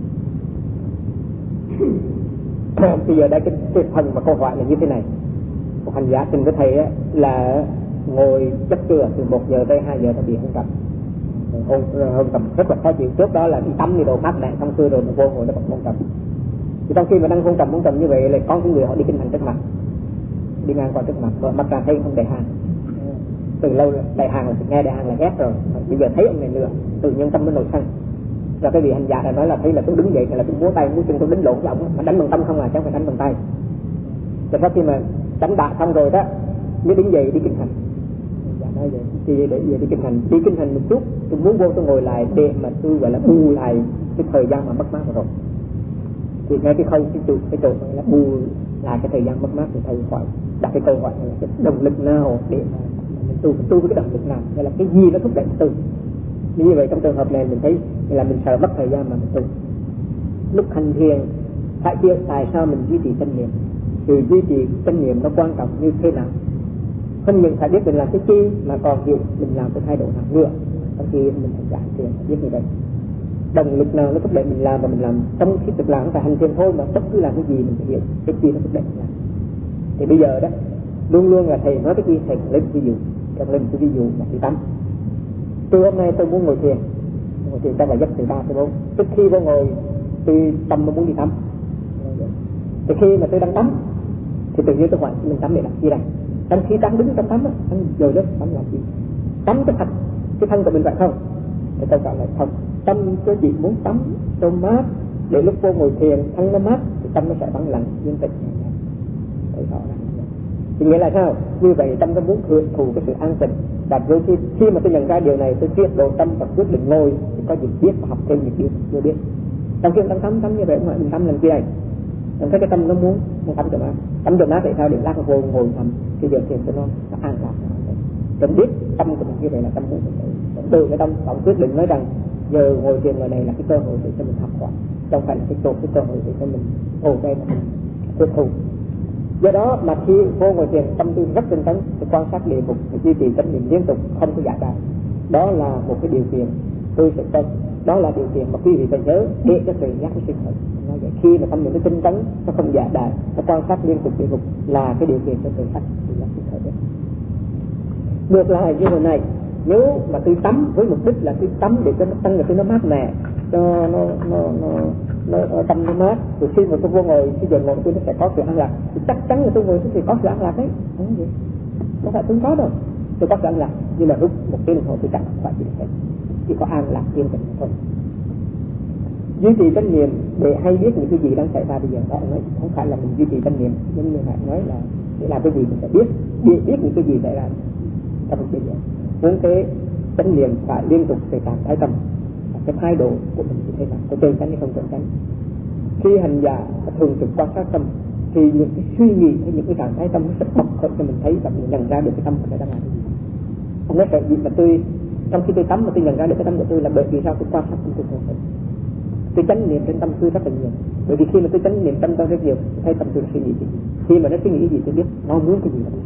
[SPEAKER 1] Bây giờ đây cái phần mà câu hỏi là như thế này. Một hành giả trình với thầy á, là ngồi chất trưa từ 1 giờ tới 2 giờ ta bị hôn trầm. Hôn trầm rất là khó chịu. Trước đó là đi tắm đi đồ mát mẻ xong xuôi rồi nó vô ngồi nó bật hôn trầm. Thì trong khi mà đang hôn trầm như vậy là có cái người họ đi kinh hành trước mặt, đi ngang qua trước mặt, vợ mặt ra thấy không đại hàng. Từ lâu đại hàng là nghe đại hàng là ghét rồi, bây giờ thấy ông này nữa tự nhiên tâm nó nổi sân. Rồi cái vị hành giả này nói là thấy là tôi đứng dậy là tôi múa tay múa chân tôi đánh lộn với ông, mà đánh bằng tâm không à, chứ không phải đánh bằng tay. Rồi sau khi mà đánh bại xong rồi đó mới đứng dậy đi kinh hành. Dạ nói vậy thì để về đi kinh hành một chút, tôi muốn vô tôi ngồi lại để mà tôi gọi là bù lại cái thời gian mà mất mát rồi. Thì ngay cái khâu cái chỗ là bù lại cái thời gian mất mát thì thầy hỏi đặt cái câu hỏi là cái động lực nào để mà mình tu với cái động lực nào, hay là cái gì nó thúc đẩy tu. Như vậy trong trường hợp này mình thấy là mình sợ mất thời gian mà mình tu. Lúc hành thiền phải biết tại sao mình duy trì chánh niệm, sự duy trì chánh niệm nó quan trọng như thế nào. Không những phải biết mình làm cái chi mà còn hiểu mình làm cái thái độ nào nữa. Trong khi mình phải giảng thiền biết như vậy. Động lực nào nó thúc đẩy mình làm, và mình làm trong khi thực làm không phải hành thiền thôi, mà bất cứ làm cái gì mình phải hiểu cái chi nó thúc đẩy mình làm. Thì bây giờ đó luôn luôn là thầy nói cái chi thầy lấy ví dụ Trong lên cái ví dụ là đi tắm. Tôi hôm nay tôi muốn ngồi thiền trong bài giấc từ 3 tới 4. Trước khi vô ngồi tôi tâm muốn đi tắm. Thì khi mà tôi đang tắm thì tự nhiên tôi hỏi mình tắm để làm gì đây? Trong khi đang đứng trong tắm á, anh rồi đó tắm làm gì? Tắm cái thân của mình vậy không? Thì tôi chọn lại không. Tâm tôi chỉ muốn tắm cho mát, để lúc vô ngồi thiền thân nó mát thì tâm nó sẽ vắng lặng yên tĩnh. Thì nghĩa là sao? Như vậy tâm nó muốn hưởng thụ cái sự an tịnh. Và đôi khi mà tôi nhận ra điều này, tôi triệt độ tâm và quyết định ngồi thì có gì biết và học thêm những điều chưa biết. Trong khi đang tắm như vậy mà mình tắm làm gì đây? Mình thấy cái tâm nó muốn tắm cho mát. Tắm cho mát để sao? Để lát vô ngồi thầm thì điều thiền cho nó an lạc. Mình biết tâm của mình như vậy là tâm muốn từ cái tâm tổng quyết định nói rằng giờ ngồi thiền ngoài này là cái cơ hội để cho mình học hỏi, không phải là cái cơ hội để cho mình ngồi đây mà mình tiếp thu. Do đó mà khi vô ngồi thiền tâm tư rất tinh tấn, tôi quan sát địa mục, duy trì chánh niệm liên tục không có giải đãi. Đó là một cái điều kiện tôi sẽ cần, đó là điều kiện mà quý vị phải nhớ để cho sự giác nó sinh khởi. Nói vậy khi mà tâm niệm nó tinh tấn, nó không giải đãi, nó quan sát liên tục địa mục là cái điều kiện cho sự giác sinh khởi đấy. Ngược lại như hồi này, nếu mà tôi tắm với mục đích là tôi tắm để cho nó tăng cho nó mát mẻ, cho nó tâm nó mát, rồi khi mà tôi vô ngồi, khi giờ ngồi tôi nó sẽ có sự an lạc, thì chắc chắn là tôi ngồi tôi sẽ có sự an lạc đấy. Không phải tôi có đâu, tôi có sự an lạc, nhưng mà lúc một tiếng đồng hồ tôi chẳng phải gì hết, chỉ có an lạc yên tĩnh thôi. Duy trì chánh niệm để hay biết những cái gì đang xảy ra bây giờ đó, nói không phải là mình duy trì chánh niệm, giống như ngài nói là để làm cái gì mình sẽ biết những cái gì xảy ra trong bây giờ. Muốn cái chánh niệm phải liên tục về trạng thái tâm, cái thái độ của mình như thế nào, có trơn tránh hay không trơn tránh. Khi hành giả thường trực quan sát tâm thì những cái suy nghĩ hay những cái trạng thái tâm nó sẽ bộc khởi cho mình thấy và mình nhận ra được cái tâm của mình đang làm cái gì. Không nói gì mà tôi trong khi tôi tắm mà tôi nhận ra được cái tâm của tôi là bởi vì sao? Tôi quan sát tâm tôi thôi. Tôi chánh niệm trên tâm tôi rất là nhiều, bởi vì khi mà tôi chánh niệm tâm tôi rất nhiều, tôi thấy tâm tôi suy nghĩ gì. Khi mà nó suy nghĩ cái gì tôi biết nó muốn cái gì đó.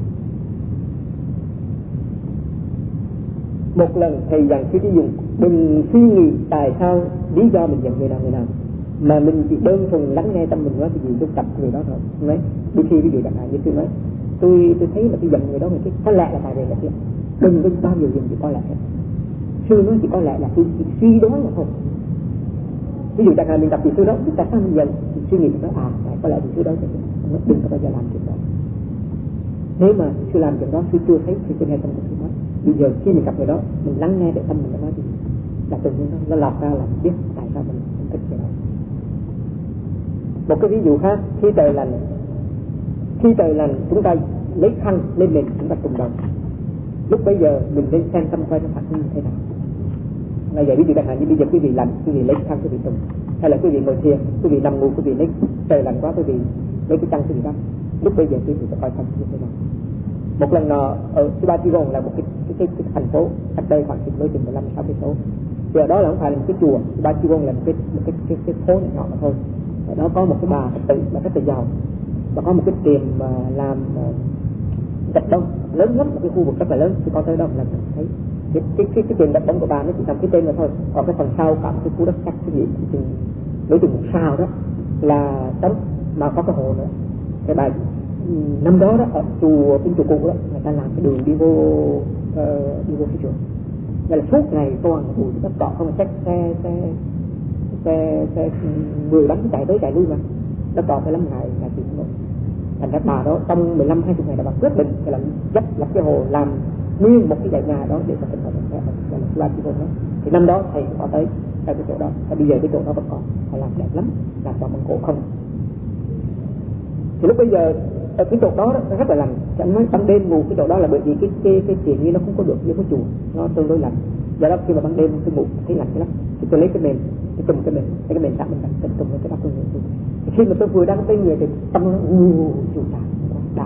[SPEAKER 1] Một lần thầy dặn khi sử dụng đừng suy nghĩ tại sao lý do mình giận người nào, mà mình chỉ đơn thuần lắng nghe tâm mình nói cái gì tôi tập người đó thôi. Nói đôi khi ví dụ chẳng hạn như tôi nói tôi thấy là tôi giận người đó, người kia có lẽ là tại vì là kia, đừng có bao giờ dùng chỉ có lẽ. Sư nói chỉ có lẽ là tôi suy đoán mà thôi. Ví dụ chẳng hạn mình tập thì sư đó tại sao mình giận, mình suy nghĩ nói tại có lẽ mình sư đó thì đừng có bao giờ làm chuyện đó. Nếu mà sư làm chuyện đó sư chưa thấy thì sư nghe tâm của sư nói. Bây giờ khi mình gặp người đó mình lắng nghe để tâm mình nói gì là tự nhiên nó lọt ra là biết tại sao mình không thích cái đó. Một cái ví dụ khác, khi trời lạnh chúng ta lấy khăn lên mình chúng ta trùng đầu. Lúc bây giờ mình nên xem tâm coi nó phản ứng như thế nào. Ngay vậy ví dụ chẳng hạn như bây giờ quý vị lạnh, quý vị lấy khăn quý vị trùng, hay là quý vị ngồi thiền, quý vị nằm ngủ, quý vị lấy trời lạnh quá quý vị lấy cái chăn quý vị đắp. Lúc bây giờ quý vị sẽ coi tâm như thế nào. Một lần nọ ở Subatigon là một cái thành phố cách đây khoảng chừng 15-16 cây số. Thì ở đó là không phải là một cái chùa, Subatigon là một cái phố nhỏ mà thôi. Ở đó có một cái bà Phật tử là rất là giàu và có một cái tiệm làm gạch đông lớn lắm, một cái khu vực rất là lớn. Tôi có tới đó là thấy cái tiệm gạch đông của bà nó chỉ nằm cái tên mà thôi, còn cái phần sau cả cái khu đất cắt cái gì đối tượng một sao đó là trống mà có cái hồ nữa. Cái bà năm đó ở chùa cũ đó người ta làm cái đường đi vô cái chùa, vậy là suốt ngày toàn bụi đất cỏ không, xe 10 bánh chạy tới chạy lui mà đất cỏ phải lắm ngày thì không. Thành ra bà đó trong 15-20 ngày đã bà quyết định là dắt lập cái hồ làm nguyên một cái dãy nhà đó để cho tình hình là loa chi đó. Thì năm đó thầy có tới cái chỗ đó, và bây giờ cái chỗ đó vẫn còn, họ làm đẹp lắm, làm bằng bằng gỗ không. Thì lúc bây giờ ở cái chỗ đó nó rất là lạnh, chẳng nói ban đêm ngủ cái chỗ đó là bởi vì cái chuyện như nó không có được với cái chùa, nó tương đối lạnh. Do đó khi mà ban đêm tôi ngủ thấy lạnh lắm, thì tôi lấy cái mền, tôi cầm cái mền sẵn mình cầm cầm cái đắp lên người tôi. Thì khi mà tôi vừa đang tên người thì tâm nó chủ đạo quá.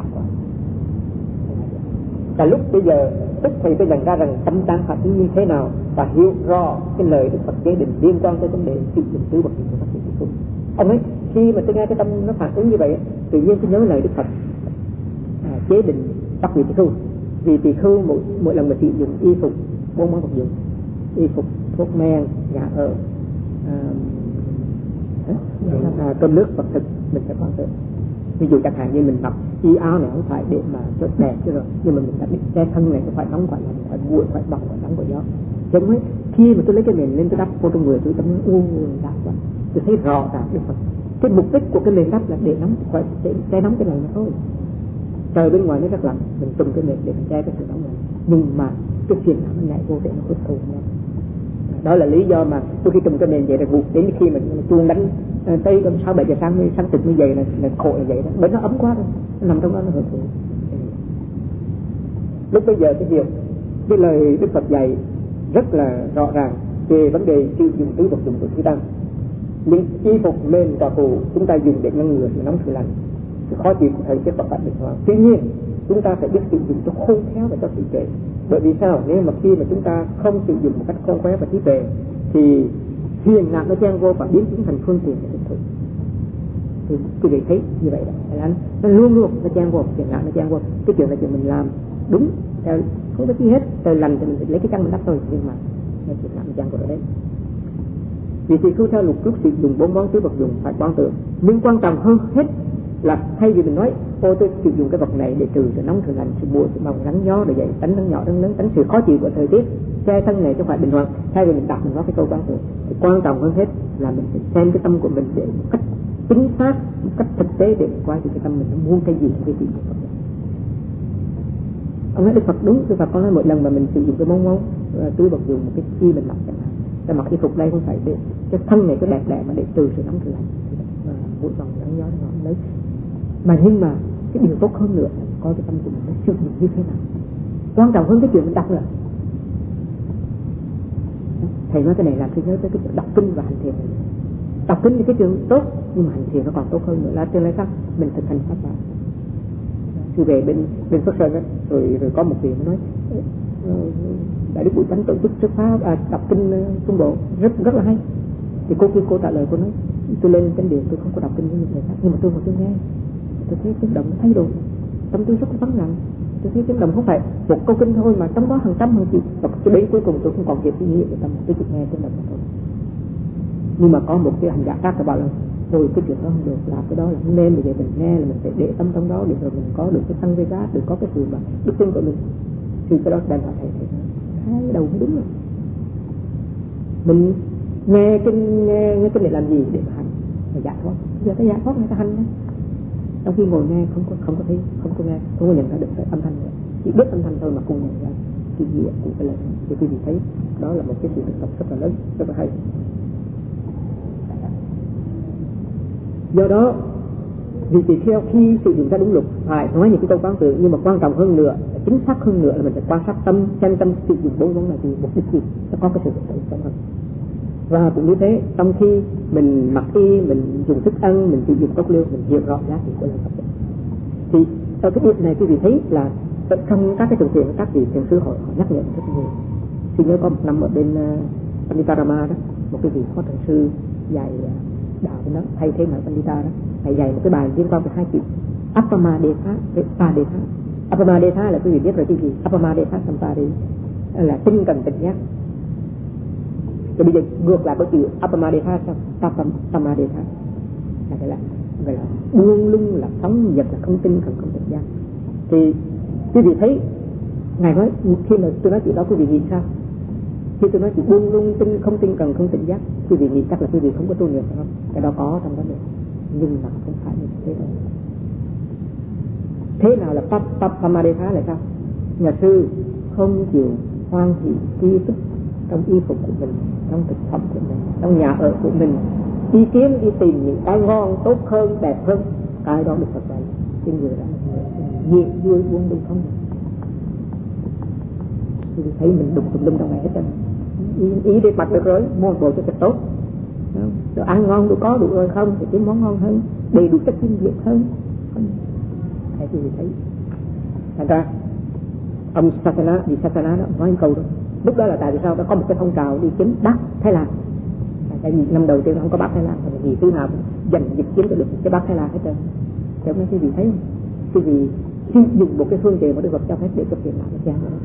[SPEAKER 1] Và lúc bây giờ tức thì tôi nhận ra rằng tâm đang phản ứng như thế nào và hiểu rõ cái lời Đức Phật chế định liên quan tới vấn đề sự định tứ vật của các vị tu. Ông ấy khi mà tôi nghe cái tâm nó phản ứng như vậy, tự nhiên tôi nhớ lời Đức Phật chế định bắt vị tỳ khưu. Vì tỳ khưu mỗi lần mà sử dụng y phục 4 món vật dụng, y phục, thuốc men, nhà ở, cơm nước vật thực mình sẽ quan tâm. Ví dụ chẳng hạn như mình mặc y áo này không phải để mà cho đẹp chứ rồi, nhưng mà mình đã biết che thân này phải nóng phải lạnh, phải nguội, phải bỏng, phải nóng phải gió. Chứ không ấy, khi mà tôi lấy cái nền lên tôi đắp vô trong người tôi tâm đã quá, tôi thấy rõ ràng Đức Phật. Cái mục đích của cái nền đắp là để nóng, phải để che nóng cái này mà thôi. Trời bên ngoài nó rất lạnh, mình trùm cái nền để mình che cái sự nóng này, nhưng mà cái phiền não nó nhảy vô để nó hút thù nhau. Đó là lý do mà tôi khi trùm cái nền vậy là buộc đến khi mình chuông đánh tới 6-7 giờ sáng trực như vậy là khổ là vậy đó, bởi nó ấm quá rồi, nó nằm trong đó nó hưởng thụ. Lúc bây giờ cái lời Đức Phật dạy rất là rõ ràng về vấn đề sử dụng tứ vật dụng của chúng ta. Những y phục mền cà cụ chúng ta dùng để ngăn ngừa sự nóng sự lạnh, sự khó chịu của thời tiết và cảnh bình thường. Tuy nhiên chúng ta phải biết sử dụng cho khôn khéo và cho trí tuệ. Bởi vì sao? Nếu mà khi mà chúng ta không sử dụng một cách khôn khéo và trí tuệ thì phiền não nó chen vô và biến chúng thành phương tiện để thực thụ. Thì quý vị thấy như vậy đó, nó luôn luôn nó chen vô, phiền não nó chen vô. Cái chuyện là chuyện mình làm đúng theo không có chi hết, trời lành thì mình lấy cái chăn mình đắp thôi, nhưng mà nó phiền não nó chen vô rồi đấy. Vì thì cứ theo luật trước sử dụng 4 món tứ vật dụng phải quan tưởng, nhưng quan trọng hơn hết là thay vì mình nói tôi sử dụng cái vật này để trừ sự nóng sự lạnh, sự buồn, sự mong nắng gió rồi vậy, tránh nắng nhỏ nắng lớn, tránh sự khó chịu của thời tiết, che thân này cho phải bình thường. Thay vì mình đặt mình nói cái câu quan tưởng, thì quan trọng hơn hết là mình phải xem cái tâm của mình để một cách chính xác, một cách thực tế để qua thì cái tâm mình nó muốn cái gì cái gì. Ông nói Đức Phật đúng, Đức Phật có nói mỗi lần mà mình sử dụng cái món tứ vật dụng một cái chi mình mặc chẳng hạn, ta mặc y phục đây không phải để cái thân này cái đẹp mà để trừ sự nóng sự lạnh, buổi vòng nắng gió nó lớn. Mà nhưng mà cái điều tốt hơn nữa là coi cái tâm của mình nó sử dụng như thế nào. Quan trọng hơn cái chuyện mình đọc là thầy nói cái này làm tôi nhớ tới cái chuyện đọc kinh và hành thiền. Đọc kinh thì cái chuyện tốt, nhưng mà hành thiền nó còn tốt hơn nữa là tương lai sao mình thực hành pháp bảo. Khi về bên Phật Sơn rồi có một vị nói Đại Đức Bụi Chánh tổ chức xuất pháp đọc kinh Trung Bộ rất là hay. Thì cô trả lời cô nói tôi lên trên điện tôi không có đọc kinh như người khác, nhưng mà tôi nghe tôi thấy tiếng động nó thay đổi, tâm tôi rất là vắng lặng. Tôi thấy tiếng động không phải một câu kinh thôi mà trong đó hàng trăm hàng triệu, và cái đến cuối cùng tôi không còn kịp suy nghĩ về tâm, tôi chỉ nghe tiếng động thôi. Nhưng mà có một cái hành giả khác các bạn là thôi cái chuyện đó không được, làm cái đó là không nên, bây giờ mình nghe là mình phải để tâm trong đó để rồi mình có được cái tăng giác, được có cái sự mà đức tin của mình. Thì cái đó đang là thầy hai đầu mới đúng rồi. Mình nghe kinh để làm gì? Để mà hành, mà giải thoát. Giờ cái giải thoát người ta hành đó. Trong khi ngồi nghe không có thấy, không có nghe, không có nhận ra được cái âm thanh nữa, chỉ biết âm thanh thôi mà không nhận ra cái gì của cái lời. Thì quý vị thấy đó là một cái sự thực tập rất là lớn, rất là hay. Do đó vì tùy theo khi sử dụng ra đúng luật phải nói những cái câu quán tưởng, nhưng mà quan trọng hơn nữa, chính xác hơn nữa là mình phải quan sát tâm, xem tâm sử dụng 4 món là gì, mục đích gì, nó có cái sự thực tập hơn. Và cũng như thế, trong khi mình mặc y, mình dùng thức ăn, mình sử dụng cốc liêu, mình hiểu rõ giá trị của lời Phật. Thì ở cái điểm này quý vị thấy là trong các cái trường thiện, các vị thiền sư họ nhắc nhở rất nhiều. Thì nhớ có một năm ở bên Panditarama đó, một cái vị phó thiền sư dạy đạo nó thay thế mà Pandita đó, thầy dạy một cái bài liên quan tới 2 chữ Appamadetha, Padetha. Appamadetha là quý vị biết rồi cái gì? Appamadetha Sampari là tinh cần tỉnh giác. Thì bây giờ ngược lại có chữ Appamadetha Samadetha là buông lung, là phóng dật, là không tinh cần không tỉnh giác. Thì quý vị thấy ngài nói khi mà tôi nói chuyện đó quý vị nghĩ sao? Khi tôi nói chuyện buông lung tinh không tinh cần không tỉnh giác, quý vị nghĩ chắc là quý vị không có tu niệm phải không? Cái đó có trong vấn đề, nhưng mà không phải như thế đâu. Thế nào là Pamadetha là sao? Nhà sư không chịu hoan hỷ tri túc trong y phục của mình, trong thực phẩm của mình, trong nhà ở của mình, đi tìm những cái ngon, tốt hơn, đẹp hơn, cái đó được Phật dạy. Cái người đó nhẹ vui buông lung không. Thì thấy mình đụng trong này hết rồi. Ý để mặc được rồi, mua đồ cho thật tốt. Đồ ăn ngon, đồ có đủ rồi không thì kiếm món ngon hơn, đầy đủ chất dinh dưỡng hơn. Thế thì thấy. Thành ra ông Sasana đó nói một câu đó. Lúc đó là tại vì sao? Đã có một cái phong trào đi kiếm Bác Thái Lan. Tại vì năm đầu tiên không có Bác Thái Lan, thì vì thứ nào dành dịch kiếm được cái Bác Thái Lan hết trơn. Thì hôm nay quý vị thấy không? Quý vị sử dụng một cái phương tiện mà Đức Phật cho phép để thực hiện lại cái trang đó.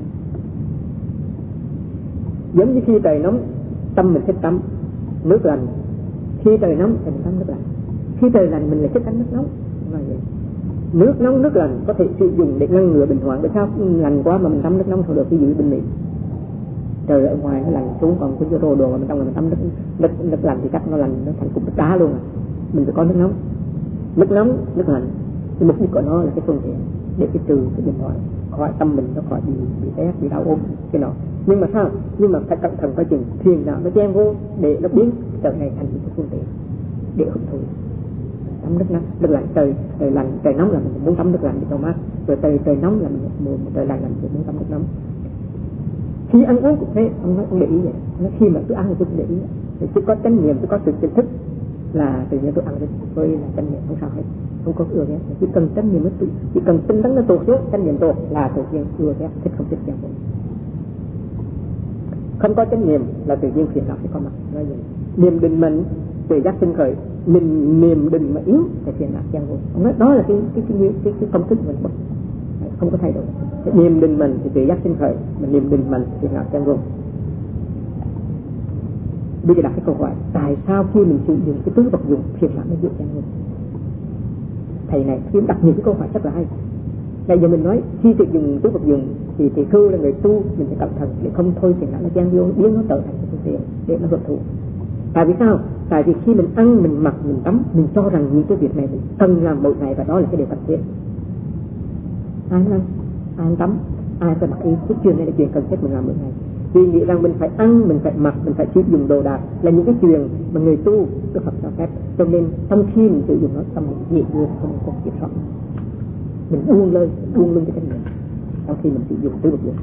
[SPEAKER 1] Giống như khi trời nóng, tâm mình thích tắm nước lạnh. Khi trời nóng thì mình tắm nước lạnh. Khi trời lạnh mình lại thích tắm nước nóng. Là vậy. Nước nóng nước lạnh có thể sử dụng để ngăn ngừa bệnh hoạn. Bởi sao lạnh quá mà mình tắm nước nóng không được, ví dụ như bên Mỹ trời ở ngoài nó lạnh xuống, còn cái đồ mà mình trong là mình tắm nước lạnh thì chắc nó lạnh, nó thành cục đất đá luôn à. Mình phải có nước nóng, nước lạnh. Cái mục đích của nó là cái phương tiện để cái trừ cái bệnh hoạn khỏi tâm mình, nó khỏi bị té, bị đau ốm cái nọ. Nhưng mà sao? Nhưng mà phải cẩn thận coi chừng thuyền nào nó chen vô để nó biến trở này thành cái phương tiện để hấp thụ. Tắm nước nóng, nước lạnh, trời lạnh, trời nóng là mình muốn tắm nước lạnh để cho mát, rồi trời nóng là mình trời lạnh là mình muốn tắm nước nóng. Khi ăn uống cũng thế, ông để ý vậy. Nó khi mà tôi ăn thì tôi để ý, thì tôi có chánh niệm, tôi có sự tỉnh thức là tự nhiên tôi ăn với là chánh niệm không sao hết, không có ưa ghét. Chỉ cần chánh niệm nó chỉ cần tinh tấn nó tuột xuống, chánh niệm tuột là tự nhiên ưa ghét, thích không thích chẳng vậy. Không có chánh niệm là tự nhiên phiền não sẽ có mặt. Nói vậy. Niệm định mình từ giác sinh khởi, niệm định mà yếu thì phiền não chẳng vậy. Đó là cái công thức mình không có thay đổi. Niệm định mình thì tự giác sinh khởi, mà niệm định mình thì phiền não chẳng vậy. Bây giờ đặt cái câu hỏi, tại sao khi mình sử dụng cái tứ vật dụng phiền não nó dễ dàng hơn? Thầy này khi đặt nhiều cái câu hỏi rất là hay. Bây giờ mình nói khi sử dụng tứ vật dụng thì cư là người tu, mình phải cẩn thận để không thôi phiền não nó gian vô, biến nó trở thành cái phương tiện để nó hưởng thụ. Tại vì sao? Tại vì khi mình ăn, mình mặc, mình tắm, mình cho rằng những cái việc này mình cần làm mỗi ngày và đó là cái điều cần thiết. Ai ăn, ai tắm, ai phải mặc y, cái chuyện này là chuyện cần thiết mình làm mỗi ngày. Vì nghĩ rằng mình phải ăn, mình phải mặc, mình phải sử dụng đồ đạc là những cái chuyện mà người tu được Phật cho phép. Cho nên trong khi mình sử dụng nó, tâm mình nhẹ nhàng, không có kiểm soát, mình buông luôn cái chánh niệm trong khi mình sử dụng tứ vật dụng.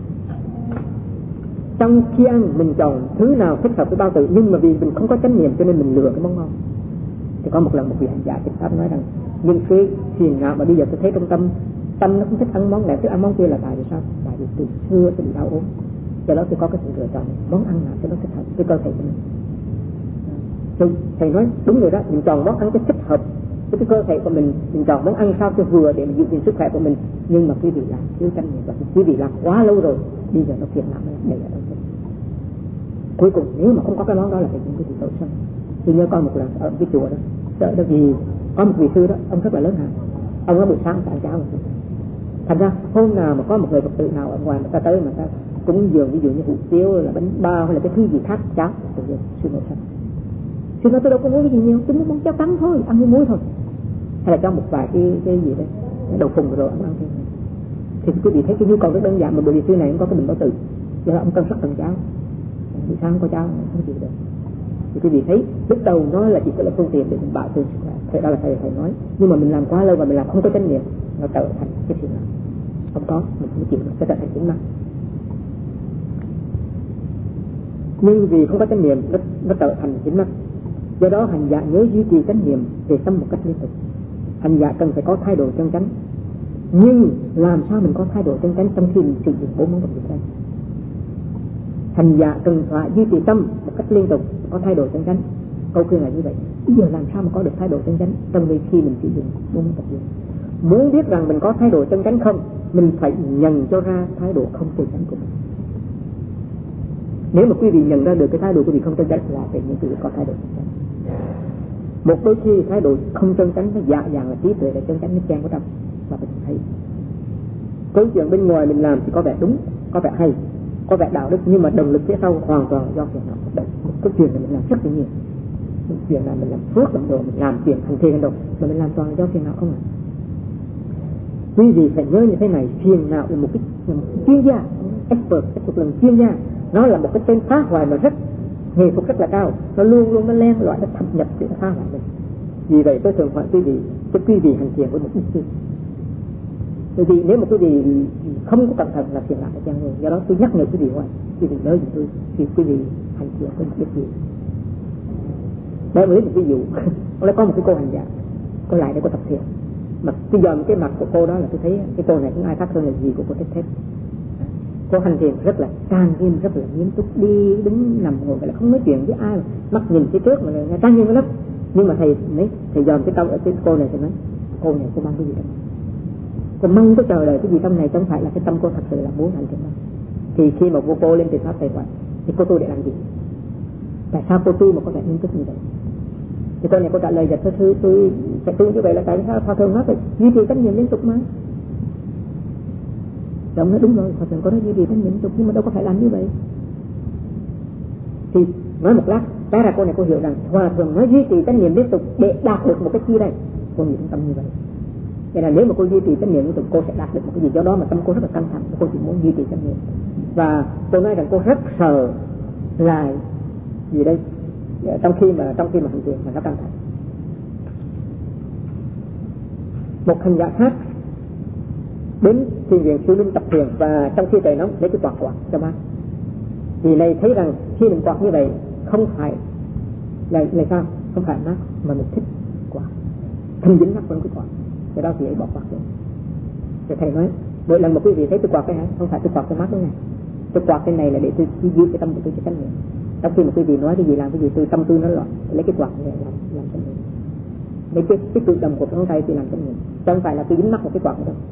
[SPEAKER 1] Trong khi ăn mình chọn thứ nào thích hợp với bao tử, nhưng mà vì mình không có chánh niệm cho nên mình lừa cái món ngon. Thì có một lần một vị hành giả Kinh Pháp nói rằng những cái phiền não mà bây giờ tôi thấy trong tâm nó không thích ăn món này, thích ăn món kia là tại vì sao? Tại vì từ xưa tôi bị đau ốm, do đó tôi có cái sự lựa chọn món ăn nào cho nó thích hợp với cơ thể của mình. Thầy nói đúng rồi đó, mình chọn món ăn cho thích hợp với cái cơ thể của mình chọn món ăn sao cho vừa để mình giữ gìn sức khỏe của mình. Nhưng mà quý vị làm thiếu chánh niệm và quý vị làm quá lâu rồi, bây giờ nó phiền não nó đầy ở đâu. Cuối cùng nếu mà không có cái món đó là phải những cái gì tội sân. Tôi nhớ coi một lần ở cái chùa đó, sợ đó vì có một vị sư đó, ông rất là lớn hạn, ông ở buổi sáng ăn cháo. Thành ra hôm nào mà có một người Phật tử nào ở ngoài mà ta tới mà ta cúng dường, ví dụ như hủ tiếu là bánh bao hay là cái thứ gì khác cháo, tự nhiên sư nội sân. Sư nói tôi đâu có muốn cái gì nhiều, tôi muốn món cháo trắng thôi, ăn với muối thôi, hay là cho một vài cái gì đấy đậu phùng rồi ông ăn thêm. Thì quý vị thấy cái nhu cầu rất đơn giản, mà bởi vì sư này cũng có cái bệnh bao tử, do đó ông cần rất cần cháo. Buổi sáng không có cháo không chịu được. Thì quý vị thấy lúc đầu nó là chỉ là phương tiện để mình bảo vệ sức khỏe, thế đó là thầy nói. Nhưng mà mình làm quá lâu và mình làm không có chánh niệm, nó trở thành cái chuyện nào không có, mình không chịu được, sẽ trở thành chính năng. Nhưng vì không có chánh niệm nó trở thành chính năng. Do đó hành giả nhớ duy trì chánh niệm về tâm một cách liên tục. Hành giả cần phải có thái độ chân chánh. Nhưng làm sao mình có thái độ chân chánh trong khi mình sử dụng 4 món vật dụng đây? Hành giả cần phải duy trì tâm một cách liên tục, có thái độ chân chánh. Câu khuyên là như vậy. Bây giờ làm sao mà có được thái độ chân chánh trong khi mình sử dụng 4 món vật dụng? Muốn biết rằng mình có thái độ chân chánh không, mình phải nhận cho ra thái độ không chân chánh của mình. Nếu mà quý vị nhận ra được cái thái độ của quý vị không chân chánh là tự nhiên quý vị có thái độ chân chánh. Một đôi khi thái độ không chân chánh nó dạ dàng là trí tuệ là chân chánh nó chen vào trong và mình thấy câu chuyện bên ngoài mình làm thì có vẻ đúng, có vẻ hay, có vẻ đạo đức, nhưng mà động lực phía sau hoàn toàn là do phiền não hoạt động. Cái chuyện này mình làm rất là nhiều, chuyện là mình làm phước làm đồ, mình làm chuyện thành thiên hành động mà mình làm toàn là do phiền não không à. Quý vị phải nhớ như thế này, phiền não là một cái chuyên gia, expert, một lần chuyên gia, nó là một cái tên phá hoại mà rất nghệ thuật rất là cao, nó luôn luôn nó len loại nó thâm nhập để phá hoại mình. Vì vậy tôi thường hỏi quý vị, cho quý vị hành thiền với một ít sự. Bởi vì nếu mà quý vị không có cẩn thận là phiền não cho người, do đó tôi nhắc nhở quý vị hoài, quý vị nhớ gì tôi thì quý vị hành thiền với một ít gì. Đây mới một ví dụ, ông lại có một cái cô hành giả, cô lại để cô tập thiền, mà bây giờ cái mặt của cô đó là tôi thấy cái cô này không ai khác hơn là gì của cô Thích. Cô hành thiền rất là trang nghiêm, rất là nghiêm túc, đi đứng nằm ngồi là không nói chuyện với ai, mắt nhìn phía trước mà là trang nghiêm lắm. Nhưng mà thầy dòm cái câu ở cái cô này thì nói, cô này cô mang cái gì trong này? Cô mong có chờ đợi cái gì trong này, không phải là cái tâm cô thật sự là muốn hành thiền đâu. Thì khi mà cô lên tiền pháp thầy hỏi, thì cô tu để làm gì? Tại sao cô tu mà có vẻ nghiêm túc như vậy? Thì cô này cô trả lời là tôi sẽ tu như vậy là tại sao Hòa Thượng nói phải duy trì chánh niệm liên tục mà. Ông nói đúng rồi, Hòa Thượng có nói duy trì chánh niệm liên tục nhưng mà đâu có phải làm như vậy. Thì nói một lát, cái ra cô này cô hiểu rằng Hòa Thượng nói duy trì chánh niệm liên tục để đạt được một cái chi đây. Cô nghĩ tâm như vậy. Vậy là nếu mà cô duy trì chánh niệm liên tục cô sẽ đạt được một cái gì, do đó mà tâm cô rất là căng thẳng, cô chỉ muốn duy trì chánh niệm. Và tôi nói rằng cô rất sợ là gì đây, trong khi mà hành thiền mà nó căng thẳng. Một hành giả khác đến thiền viện Sư Linh tập thiền và trong khi trời nóng lấy cái quạt cho mát. Vì này thấy rằng khi mình quạt như vậy không phải là sao, không phải mát mà mình thích quạt, thâm dính mắt trong cái quạt, cái đó thì ấy bỏ quạt luôn. Thì thầy nói mỗi lần mà quý vị thấy tôi quạt cái này không phải tôi quạt cái mát nữa này, tôi quạt cái này là để tôi giữ cái tâm của tôi cho chánh niệm. Trong khi mà quý vị nói cái gì làm cái gì tôi tâm tôi nó loạn, lấy cái quạt này làm chánh niệm. Lấy cái cử động của ngón tay thì làm chánh niệm, không phải là tôi dính mắt một cái quạt nữa đâu.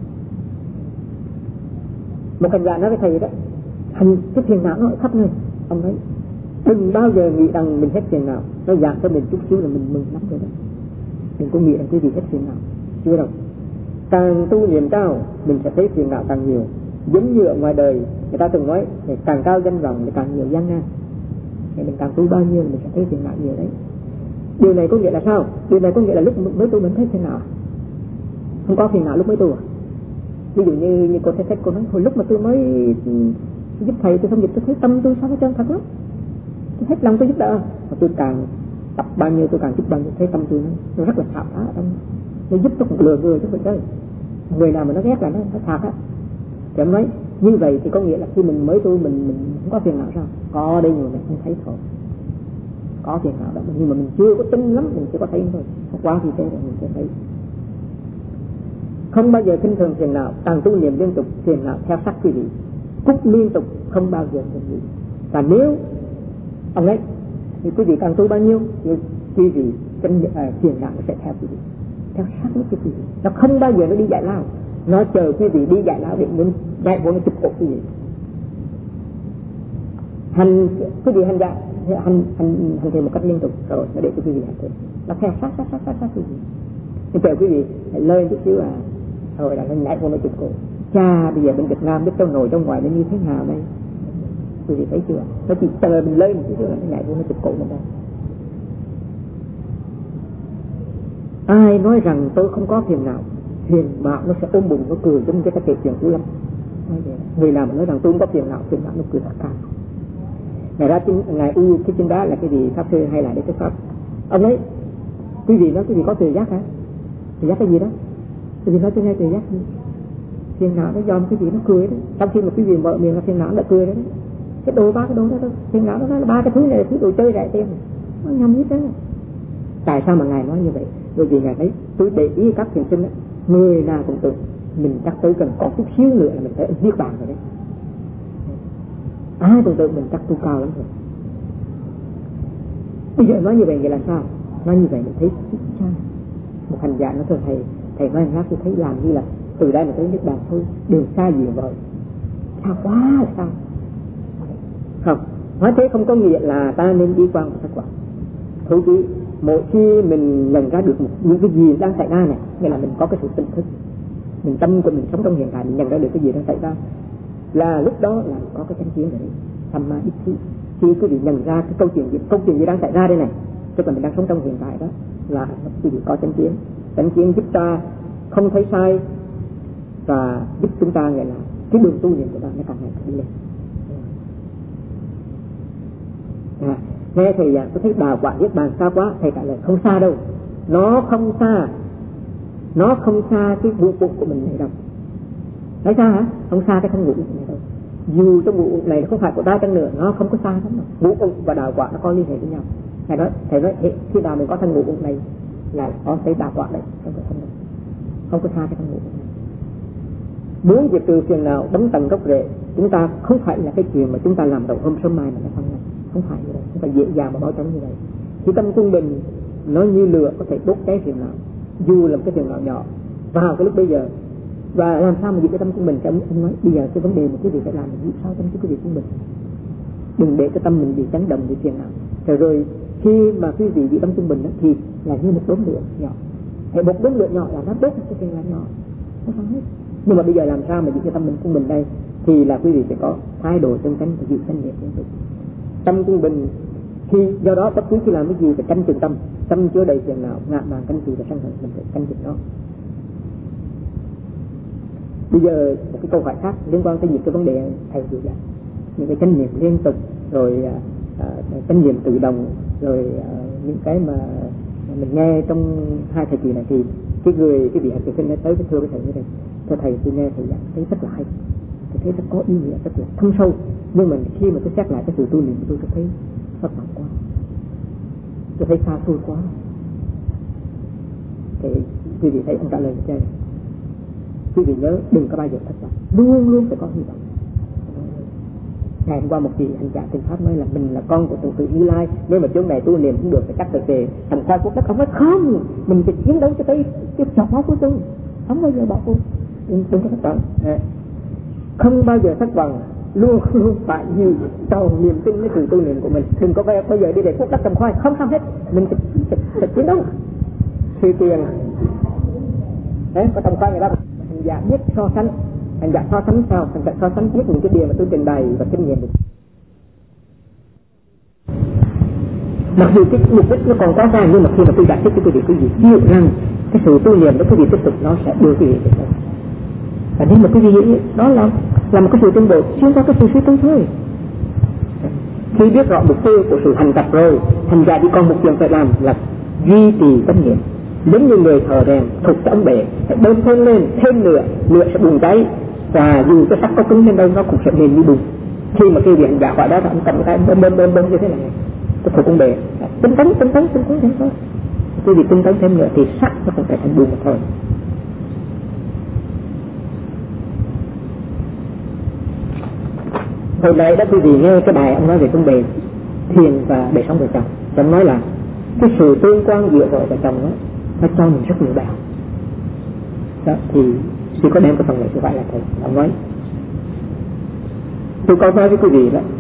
[SPEAKER 1] Một hành giả nói với thầy đó, hành cái phiền não nó khắp nơi. Ông nói đừng bao giờ nghĩ rằng mình hết phiền não, nó giảm cho mình chút xíu là mình mừng lắm rồi đó. Đừng có nghĩ rằng quý vị hết phiền não, chưa đâu. Càng tu niệm cao mình sẽ thấy phiền não càng nhiều. Giống như ở ngoài đời người ta thường nói càng cao danh vọng thì càng nhiều gian nan. Thì mình càng tu bao nhiêu mình sẽ thấy phiền não nhiều đấy. Điều này có nghĩa là sao? Điều này có nghĩa là lúc mới tu mình thấy phiền não, không có phiền não lúc mới tu à? Ví dụ như cô thấy cô nói hồi lúc mà tôi mới giúp thầy tôi không giúp tôi thấy tâm tôi sao nó chân thật lắm, tôi hết lòng tôi giúp đỡ. Mà tôi càng tập bao nhiêu tôi càng giúp bao nhiêu thấy tâm tôi nó rất là thạo phá ở trong nó giúp tôi cũng lừa người chứ phải chơi. Người nào mà nó ghét là nó thạc á. Thì ông nói như vậy thì có nghĩa là khi mình mới tu mình không có phiền não sao? Có đây nhưng mà mình không thấy thôi. Có phiền não đó nhưng mà mình chưa có tin lắm, mình chưa có thấy thôi. Không quá thì thế rồi mình sẽ thấy. Không bao giờ khinh thường phiền não, càng tu niệm liên tục phiền não theo sát quý vị, cúc liên tục không bao giờ ngừng nghỉ. Và nếu ông ấy thì quý vị càng tu bao nhiêu thì quý vị phiền não sẽ theo quý vị, theo sát với quý vị. Nó không bao giờ nó đi giải lao, nó chờ quý vị đi giải lao để muốn giải vô nó chụp cổ quý vị. Quý vị hành thiền một cách liên tục rồi nó để cho quý vị hành thiền, nó theo sát quý vị. Thì chờ quý vị lên chút xíu rồi là nó nhảy vô nó chụp cổ. Cha bây giờ bên Việt Nam biết trong nội trong ngoài nó như thế nào đây, quý vị thấy chưa? Nó chỉ chờ mình lên một chút xíu là nó nhảy vô nó chụp cổ mình đây. Ai nói rằng tôi không có phiền não, phiền não nó sẽ ôm bụng nó cười giống như cái kể chuyện dữ lắm. Người nào mà nói rằng tôi không có phiền não nó cười thật cao. Ngài U cái trên đó là cái gì pháp sư hay là để cái pháp. Ông ấy quý vị nói quý vị có tự giác hả? Tự giác cái gì đó? Quý vị nói cho nghe tự giác gì? Phiền não nó dòm cái gì nó cười đó. Trong khi mà quý vị mở miệng là phiền não nó cười đó. Cái đồ ba cái đồ đó thôi. Phiền não nó nói là ba cái thứ này là thứ đồ chơi rẻ tiền. Nó nhầm hết đó. Tại sao mà Ngài nói như vậy? Bởi vì Ngài thấy tôi để ý các thiền sinh đó, người nào cũng tưởng mình chắc tới cần có chút xíu nữa là mình phải niết bàn rồi đấy. Ai cũng tưởng mình chắc tu cao lắm rồi. Bây giờ nói như vậy nghĩa là sao? Nói như vậy mình thấy cha một hành giả nó thôi thầy nói lát tôi thấy làm như là từ đây mà tới niết bàn thôi, đường xa gì vậy? Xa quá là sao? Không, nói thế không có nghĩa là ta nên đi qua một thất quả. Thú chí mỗi khi mình nhận ra được những cái gì đang xảy ra này, nghĩa là mình có cái sự tỉnh thức, mình tâm của mình sống trong hiện tại, mình nhận ra được cái gì đang xảy ra, là lúc đó là có cái chánh kiến rồi đấy, tham ma ít khi. Khi quý vị nhận ra cái câu chuyện gì đang xảy ra đây này, tức là mình đang sống trong hiện tại đó, là quý vị có chánh kiến. Chánh kiến giúp ta không thấy sai và giúp chúng ta nghĩa là cái đường tu niệm của ta nó càng ngày càng đi lên. Nghe thầy tôi thấy Đào Quả Niết Bàn xa quá, thầy trả lời không xa đâu, nó không xa cái ngũ uẩn của mình này đâu. Thấy sao hả? Không xa cái thân ngũ uẩn này đâu. Dù trong ngũ uẩn này không phải của ta chăng nữa, nó không có xa lắm đâu. Ngũ uẩn và Đào Quả nó có liên hệ với nhau. Thầy nói khi nào mình có thân ngũ uẩn này là có thấy Đào Quả đấy, không có xa cái thân ngũ uẩn này. Muốn diệt trừ phiền não đấm tận gốc rễ, chúng ta không phải là cái chuyện mà chúng ta làm đầu hôm sớm mai mà nó xong này. Không phải như vậy, không phải dễ dàng mà nói chóng như vậy. Khi tâm quân bình nó như lửa có thể đốt cháy phiền não, dù là một cái phiền não nhỏ vào cái lúc bây giờ. Và làm sao mà giữ cái tâm quân bình? Ông nói bây giờ cái vấn đề mà quý vị phải làm là giữ sao tâm cho quý vị quân bình, đừng để cái tâm mình bị chấn động, bị phiền não. Rồi khi mà quý vị giữ tâm quân bình đó, thì là như một đốm lửa nhỏ Hãy một đống lửa nhỏ là nó đốt cái chuyện là nhỏ, không sao hết. Nhưng mà bây giờ làm sao mà giữ cái tâm mình của mình đây, thì là quý vị sẽ có thay đổi chân chánh và giữ chánh niệm liên tục. Tâm của mình khi do đó bất cứ khi làm cái gì phải canh chừng tâm. Tâm chứa đầy phiền não, ngạ mạn, canh chừng và sân hận, mình phải canh chừng nó. Bây giờ một cái câu hỏi khác liên quan tới những cái vấn đề thầy vừa dạy, những cái chánh niệm liên tục, rồi chánh niệm tự động, rồi những cái mà mình nghe trong hai thời kỳ này, thì cái vị học sinh nói tới cái thưa với thầy như thế này: thưa thầy, tôi nghe thầy giảng thấy rất là hay, tôi thấy rất có ý nghĩa, rất là thâm sâu, nhưng mà khi mà tôi xét lại cái sự tu niệm của tôi thấy thất vọng quá, tôi thấy xa xôi quá. Thì quý vị thấy ông trả lời như thế này: quý vị nhớ đừng có bao giờ thất vọng, luôn luôn phải có hy vọng. Ngày hôm qua một vị anh cha Tinh Pháp nói là mình là con của Thượng Tử Như Lai, nếu mà chỗ này tu niệm cũng được phải cắt về thành khoai quốc đất. Ông nói không, mình phải chiến đấu cho tới cái giọt máu cuối cùng, không bao giờ bỏ cuộc, đừng có thất vọng, không bao giờ thất vọng, luôn luôn phải như tròn niềm tin với sự tu niệm của mình. Đừng có bây giờ đi để quốc đất trồng khoai, không sao hết, mình phải chiến đấu. Thì tiền có trồng khoai người ta hành giả biết so sánh. Hành giả so sánh sao? Hành giả so sánh biết những cái điều mà tôi trình bày và kinh nghiệm được. Mặc dù cái mục đích nó còn quá dài, nhưng mà khi mà tôi giải thích cho quý vị hiểu rằng cái sự tu niệm đó quý vị tiếp tục nó sẽ đưa quý vị đến đâu. Và nếu mà quý vị nghĩ đó là một cái sự tiến bộ xuyên qua cái sự suy tư thôi. Khi biết rõ mục tiêu của sự hành tập rồi, thành ra chỉ còn một chuyện phải làm là duy trì chánh niệm. Giống như người thợ rèn thục cho ống bể, phải bơm thêm lửa sẽ bùng cháy, và dù cái sắt có cứng lên đâu nó cũng sẽ mềm như bùn. Khi mà cái điện giả khỏi đó thì ông cầm cái bơm như thế này, cái thục ống bể tinh tấn thế thôi. Quý vị tinh tấn thêm nữa thì sắt nó cũng sẽ thành bùn thôi. Hồi nãy đã quý vị nghe cái bài ông nói về vấn đề thiền và đời sống vợ chồng. Ông nói là cái sự tương quan giữa vợ và chồng đó, nó cho mình rất nhiều bài học. Đó thì chỉ có đem cái phần này cho phải là thầy. Ông nói, tôi có nói với quý vị đó,